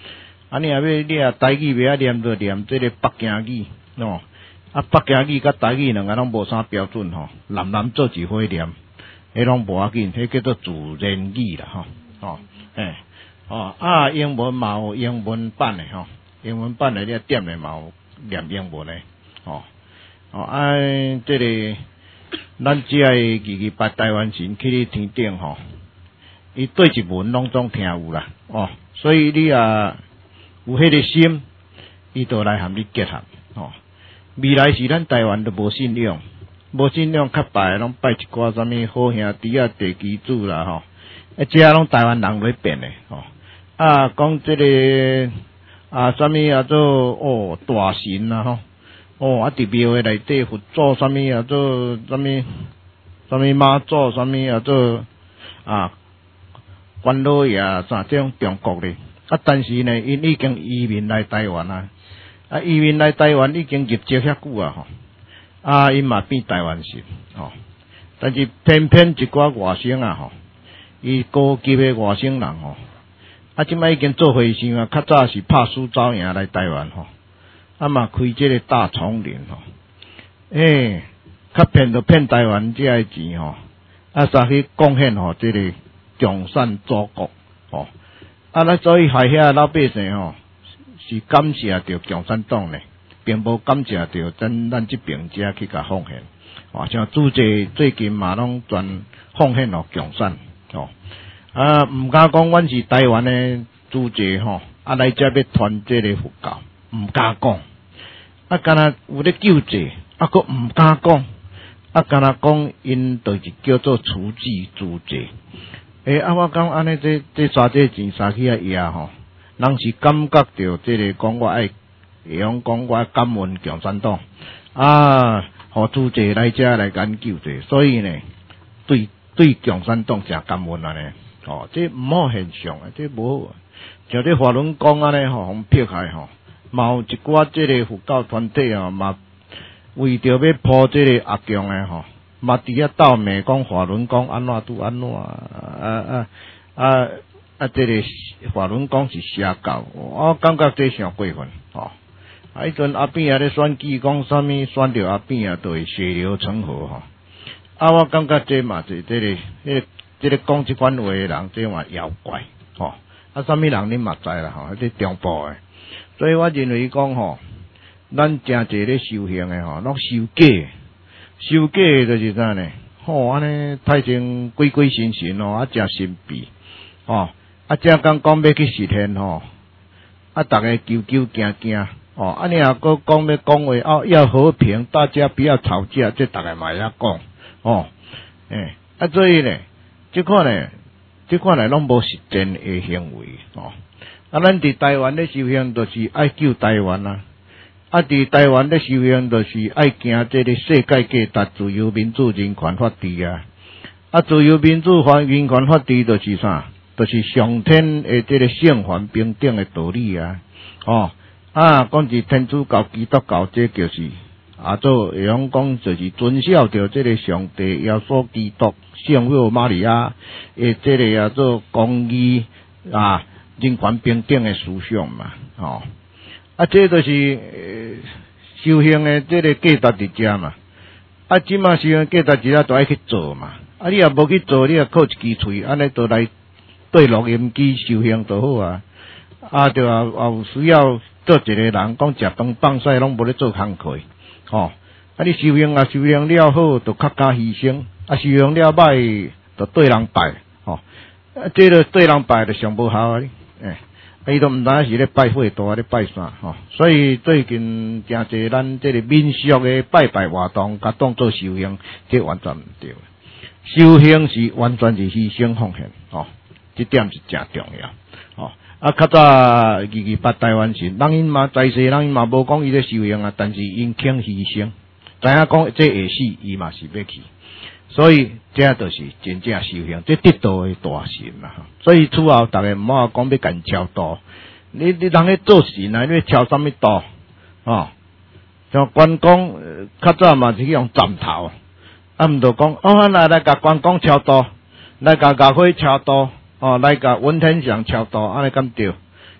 A: 啊，你若要你啊台语袂晓念，就念这个北京语哦。啊，北京语甲台语两个拢无啥标准吼，南南做一伙念，迄拢无要紧，迄叫做自然语啦吼。哦，诶，哦啊，英文嘛有英文版的吼，英文版的你点的嘛有念英文的，哦，哦啊，这个咱只个二二八台湾神去咧天顶吼，伊对一文拢总听有啦，哦，所以你啊有迄个心，伊就来含你结合，哦。未来是咱台湾都无信仰，无信仰较拜拢拜一寡啥物好兄弟啊、地基主啦吼，啊，这拢台湾人来变诶吼。啊，讲这个啊，啥物啊做哦大神啦吼，哦啊伫庙诶内底佛祖啥物啊做啥物啥物妈祖啥物啊做啊关老爷啥这种中国咧，啊，但是呢，因已經移民來台灣啊。啊，移民来台湾已經入籍遐久啊吼，啊，因嘛變台灣人吼，但是偏偏一寡外省啊吼，伊高級的外省人吼，啊，即擺已經做回生啊，較早是拍輸走贏來台灣吼，啊嘛開這個大叢林吼，誒，較騙就騙台灣這個錢吼，啊，啥去貢獻吼，這個共產祖國吼，啊，咱所以害遐老百姓吼。是感謝着共產黨呢，並無感謝着咱咱這邊遮去甲奉獻，哦，像主席最近嘛攏全奉獻互共產，哦，啊，毋敢講阮是台灣的主席吼，啊來遮要傳這個佛教，毋敢講，啊，敢若有咧救濟，啊，佫毋敢講，啊，敢若講因就是叫做處置主席，誒，啊，我講安尼這這沙這錢沙去啊壓吼。人是感覺到即個講我愛，會用講我感恩共產黨啊，互主席來遮來研究者，所以呢，對對共產黨誠感恩啊呢，哦，這毋好現象啊，這無好，像這華倫講安尼吼，互迫害吼，嘛有一寡即個佛教團體啊，嘛為着要破即個壓強誒吼，嘛佇遐鬥罵講華倫講安怎拄安怎啊啊啊！啊，這個華倫講是邪教，我感覺這上過分吼。啊，迄陣阿扁啊咧選舉講啥物，選着阿扁啊，就會血流成河吼。啊，我感覺這嘛是這個，迄個，這個講這款話的人，這嘛妖怪吼。啊，啥物人恁嘛知啦吼，這中部誒。所以我認為講吼，咱誠濟咧修行誒吼，攏修假，修假就是啥呢？吼，安尼太成鬼鬼神神哦，啊，誠神秘哦。啊，正講講要去實現吼，啊，大家揪揪驚驚哦，啊，你若閣講要講話哦，要和平，大家不要吵架，這大家嘛會曉講哦，誒、欸，啊，所以呢，即款呢，即款呢攏無實踐的行為哦，啊，咱佇台灣咧修行，就是愛救台灣啊，啊，佇台灣咧修行，就是愛行這個世界價值自由民主人權法治啊，啊，自由民主人權法治就是啥？就是上天的這個聖凡平等的道理啊，哦，啊，講是天主教、基督教，這就是啊，做會用講就是遵守着這個上帝、耶穌基督、聖母瑪利亞誒，這個叫做公義啊、人權平等的思想嘛，哦，啊，這就是、呃、修行的這個價值佇遮嘛，啊，即馬修行價值佇遮都愛去做嘛，啊，你若無去做，你若靠一支喙，安尼都來。對錄音機修行就好啊，啊，就啊也有需要做一個人講食飯放屎攏無咧做工課，吼、哦，啊你修行啊修行了好，就較加犧牲，啊修行了歹，就對人拜，吼、哦，啊這個對人拜就上無效啊，誒、欸，伊都毋知是咧拜火大咧拜啥，吼、哦，所以最近誠濟咱這個民俗嘅拜拜活動，甲當做修行，這完全毋對，修行是完全是犧牲奉獻，吼、哦。這點是誠重要，哦，啊，較早二二八台灣神，人因嘛在世，人因嘛無講伊咧修行啊，但是因肯犧牲，知影講這會死，伊嘛是要去，所以這就是真正修行，這得道的大神嘛，所以此後大家毋好講要甲因超度，你你人咧做神啊，你要超啥物度？哦，像關公，較早嘛是去用斬頭，啊，毋著講，哦，來來甲關公超度，來甲岳飛超度。哦，來甲文天祥超度，安尼敢對？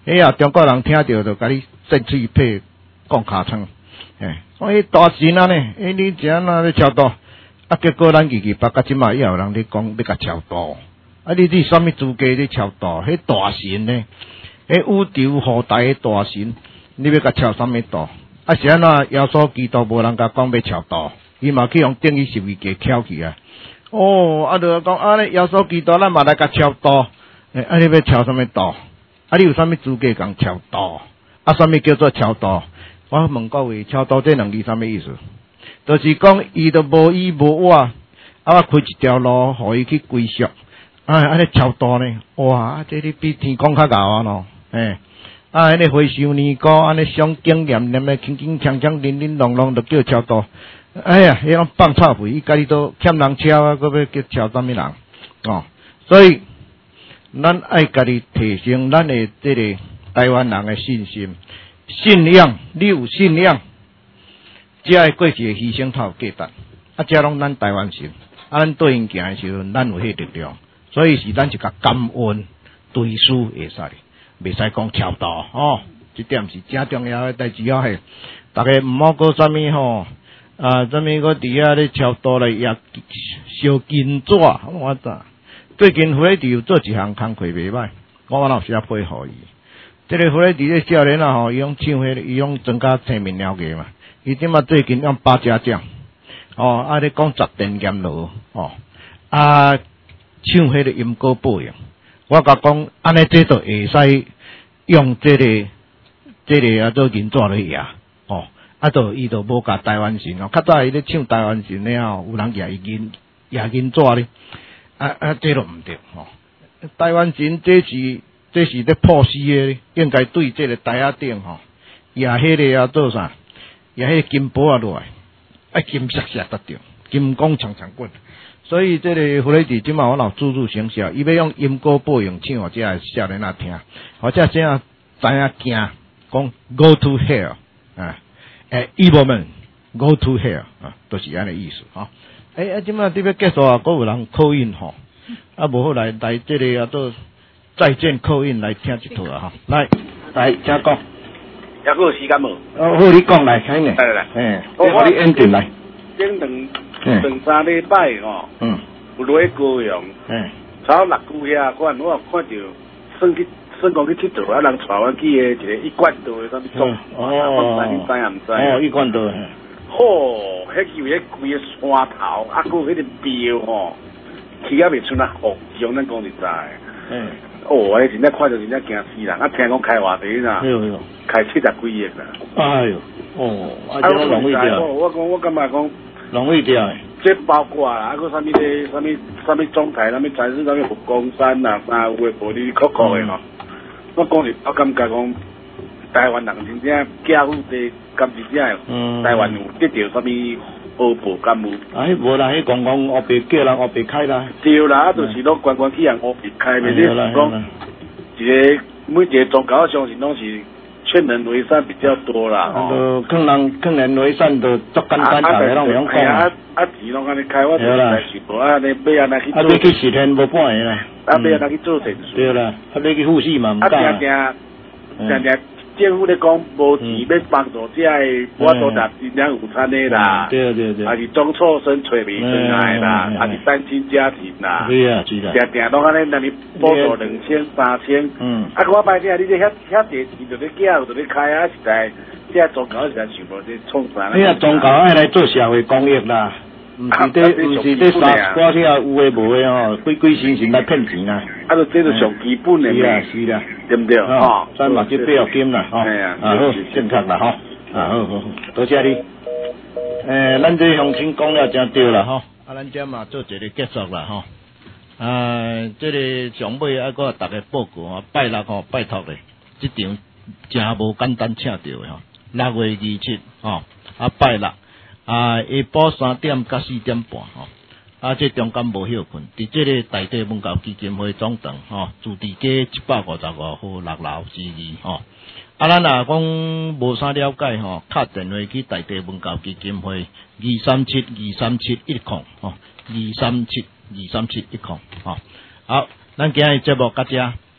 A: 哎呀，中国人听到就甲你振嘴配讲尻川，哎，我迄大神啊呢，哎，你怎啊咧超度？啊，结果咱记记八甲即马也有人咧讲要甲超度，啊，你你啥物资格咧超度？迄大神呢？迄宇宙浩大诶大神，你要甲超啥物度？啊，是安怎耶稣基督无人甲讲要超度，伊嘛去用定义十字架翘去啊。哦，啊，就讲啊，咧耶稣基督咱嘛来甲超度，诶，啊，你要超啥物度？啊，你有啥物资格讲超度？啊，啥物叫做超度？我问各位，超度这两字啥物意思？就是讲伊都无依无我，啊，我开一条路，互伊去归宿。啊，安尼超度呢？哇，这你比天公较高啊咯，诶，啊，安尼回收年糕，安尼上经验念咧，轻轻锵锵、零零隆隆，就叫超度。哎呀，迄种放臭屁，伊家己都欠人超啊，佫要叫超啥物人？哦，所以咱爱家己提升咱的这个台湾人的信心、信仰。你有信仰，才会过一个牺牲头价值。啊，这拢咱台湾人，啊，咱对因行的时候，咱有迄力量。所以是咱一个感恩对事会使，袂使讲超度哦。这点是正重要的代志啊！嘿，大家毋好讲啥物吼啊，啥物个伫遐咧超度咧也烧金纸，我知。最近胡咧弟有做一项工课袂歹，我有时啊配合伊。这个胡咧弟咧少年啊吼，伊用唱迄，伊用增加生命了解嘛。伊即马最近用八家将，哦，啊咧讲十电剑路，哦，啊。唱迄个音歌报应，我甲讲，安尼这都会使用这个这个啊做银纸咧压，哦，啊都伊都无甲台湾神哦，较早伊咧唱台湾神咧吼，有人压伊银压银纸咧，啊啊这都毋对吼，台湾神这是这是咧破事诶，应该对这个台仔顶吼压迄个啊做啥，压迄个金箔啊落来，啊金闪闪得着，金光长长滚。所以这个胡雷弟即马我老注入成效，伊要用音歌播用唱，或者系少年仔听，或者这样知影惊，讲 go to hell 啊，诶 evil man go to hell 啊，都是安尼意思吼。诶、欸，啊，即马这要结束啊，佫有人call in吼，啊，无好来来这个啊，都再见call in来听一套啊，吼，来来，请讲。
F: 还佫有时间无？
A: 哦，好，你讲来，请呢。
F: 来来来，
A: 诶，我互你演进来。
F: 顶两两三礼拜吼，
A: 嗯，
F: 有落去高雄，
A: 嗯，
F: 炒六姑遐款，我看到算去算讲去佚佗，啊人带我去诶一个一贯道诶，啥物种，
A: 哦，
F: 我唔知你知影毋知？
A: 哦，一贯道，
F: 吼，迄有迄规个山头，啊，佫有迄个庙吼，起啊袂出那红像咱讲就知。
A: 嗯，
F: 哦，我真正看到真正惊死人，啊，听讲开偌济啦，开七十几亿啦。
A: 哎呦，哦，啊，这拢容易掉。
F: 我讲我感觉讲。
A: 容易掉诶，
F: 这包括啦，啊，佮啥物咧，啥物啥物总台，啥物财事，啥物佛光山呐，啥有诶无哩哩酷酷诶吼。我讲是，我感觉讲台湾人真正家父地，甘是真诶，台湾有得到啥物好报甘有？
A: 啊，迄无啦，迄公公乌白叫人乌白开啦。
F: 对啦，啊，就是拢观光去人乌白开，袂是讲一个每一个宗教相信拢是。劝人为善比较多啦，
A: 哦，劝人劝人为善都足简单，大家拢袂用讲啊。
F: 啊，钱拢安尼开，我就是来想无啊，你要安尼去做。
A: 啊，你去十天无半个啦。
F: 啊，要安尼去做善事。
A: 对啦，啊，你去护士嘛，唔得啊。
F: 啊，定定定政府咧讲无钱要帮助这个，我都答真正有餐的啦。
A: 对对对。
F: 啊是中辍生找未出来啦，啊是单亲家庭啦。
A: 对啊，是啦。
F: 定定拢安尼，那你补助两千、三千。嗯。啊，我摆听你这遐遐地钱就咧缴，就咧开啊，实在，这宗教实在想无这创啥。
A: 你啊，宗教爱来做社会公益啦。毋是得，毋是得杀瓜些有诶无诶吼，鬼鬼神神来骗钱啊！
F: 啊，就这就上基本诶。
A: 是啊，是啦，
F: 对毋对？哦，
A: 咱嘛就不要金啦，吼。
F: 哎呀，
A: 啊好，正确啦，吼。啊好好，多谢你。诶，咱这乡亲讲了真对啦，吼。啊，咱这嘛做一个结束啦，吼。啊，这个上尾啊，搁大家报告啊，拜六吼，拜托咧，这场真无简单请到诶吼，六月二七吼，啊拜六。啊，下晡三点到四点半吼，啊，这中间无休困，伫这个大地文教基金会总堂吼，住伫街一百五十五号六楼之二吼。啊，咱若讲无啥了解吼，打电话去大地文教基金会二三七二三七一零吼，二三七二三七一零吼。好，咱今日节目到这，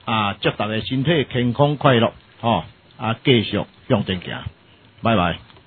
A: 啊，祝大家身体健康快乐，吼、哦，啊，继续向前行，拜拜。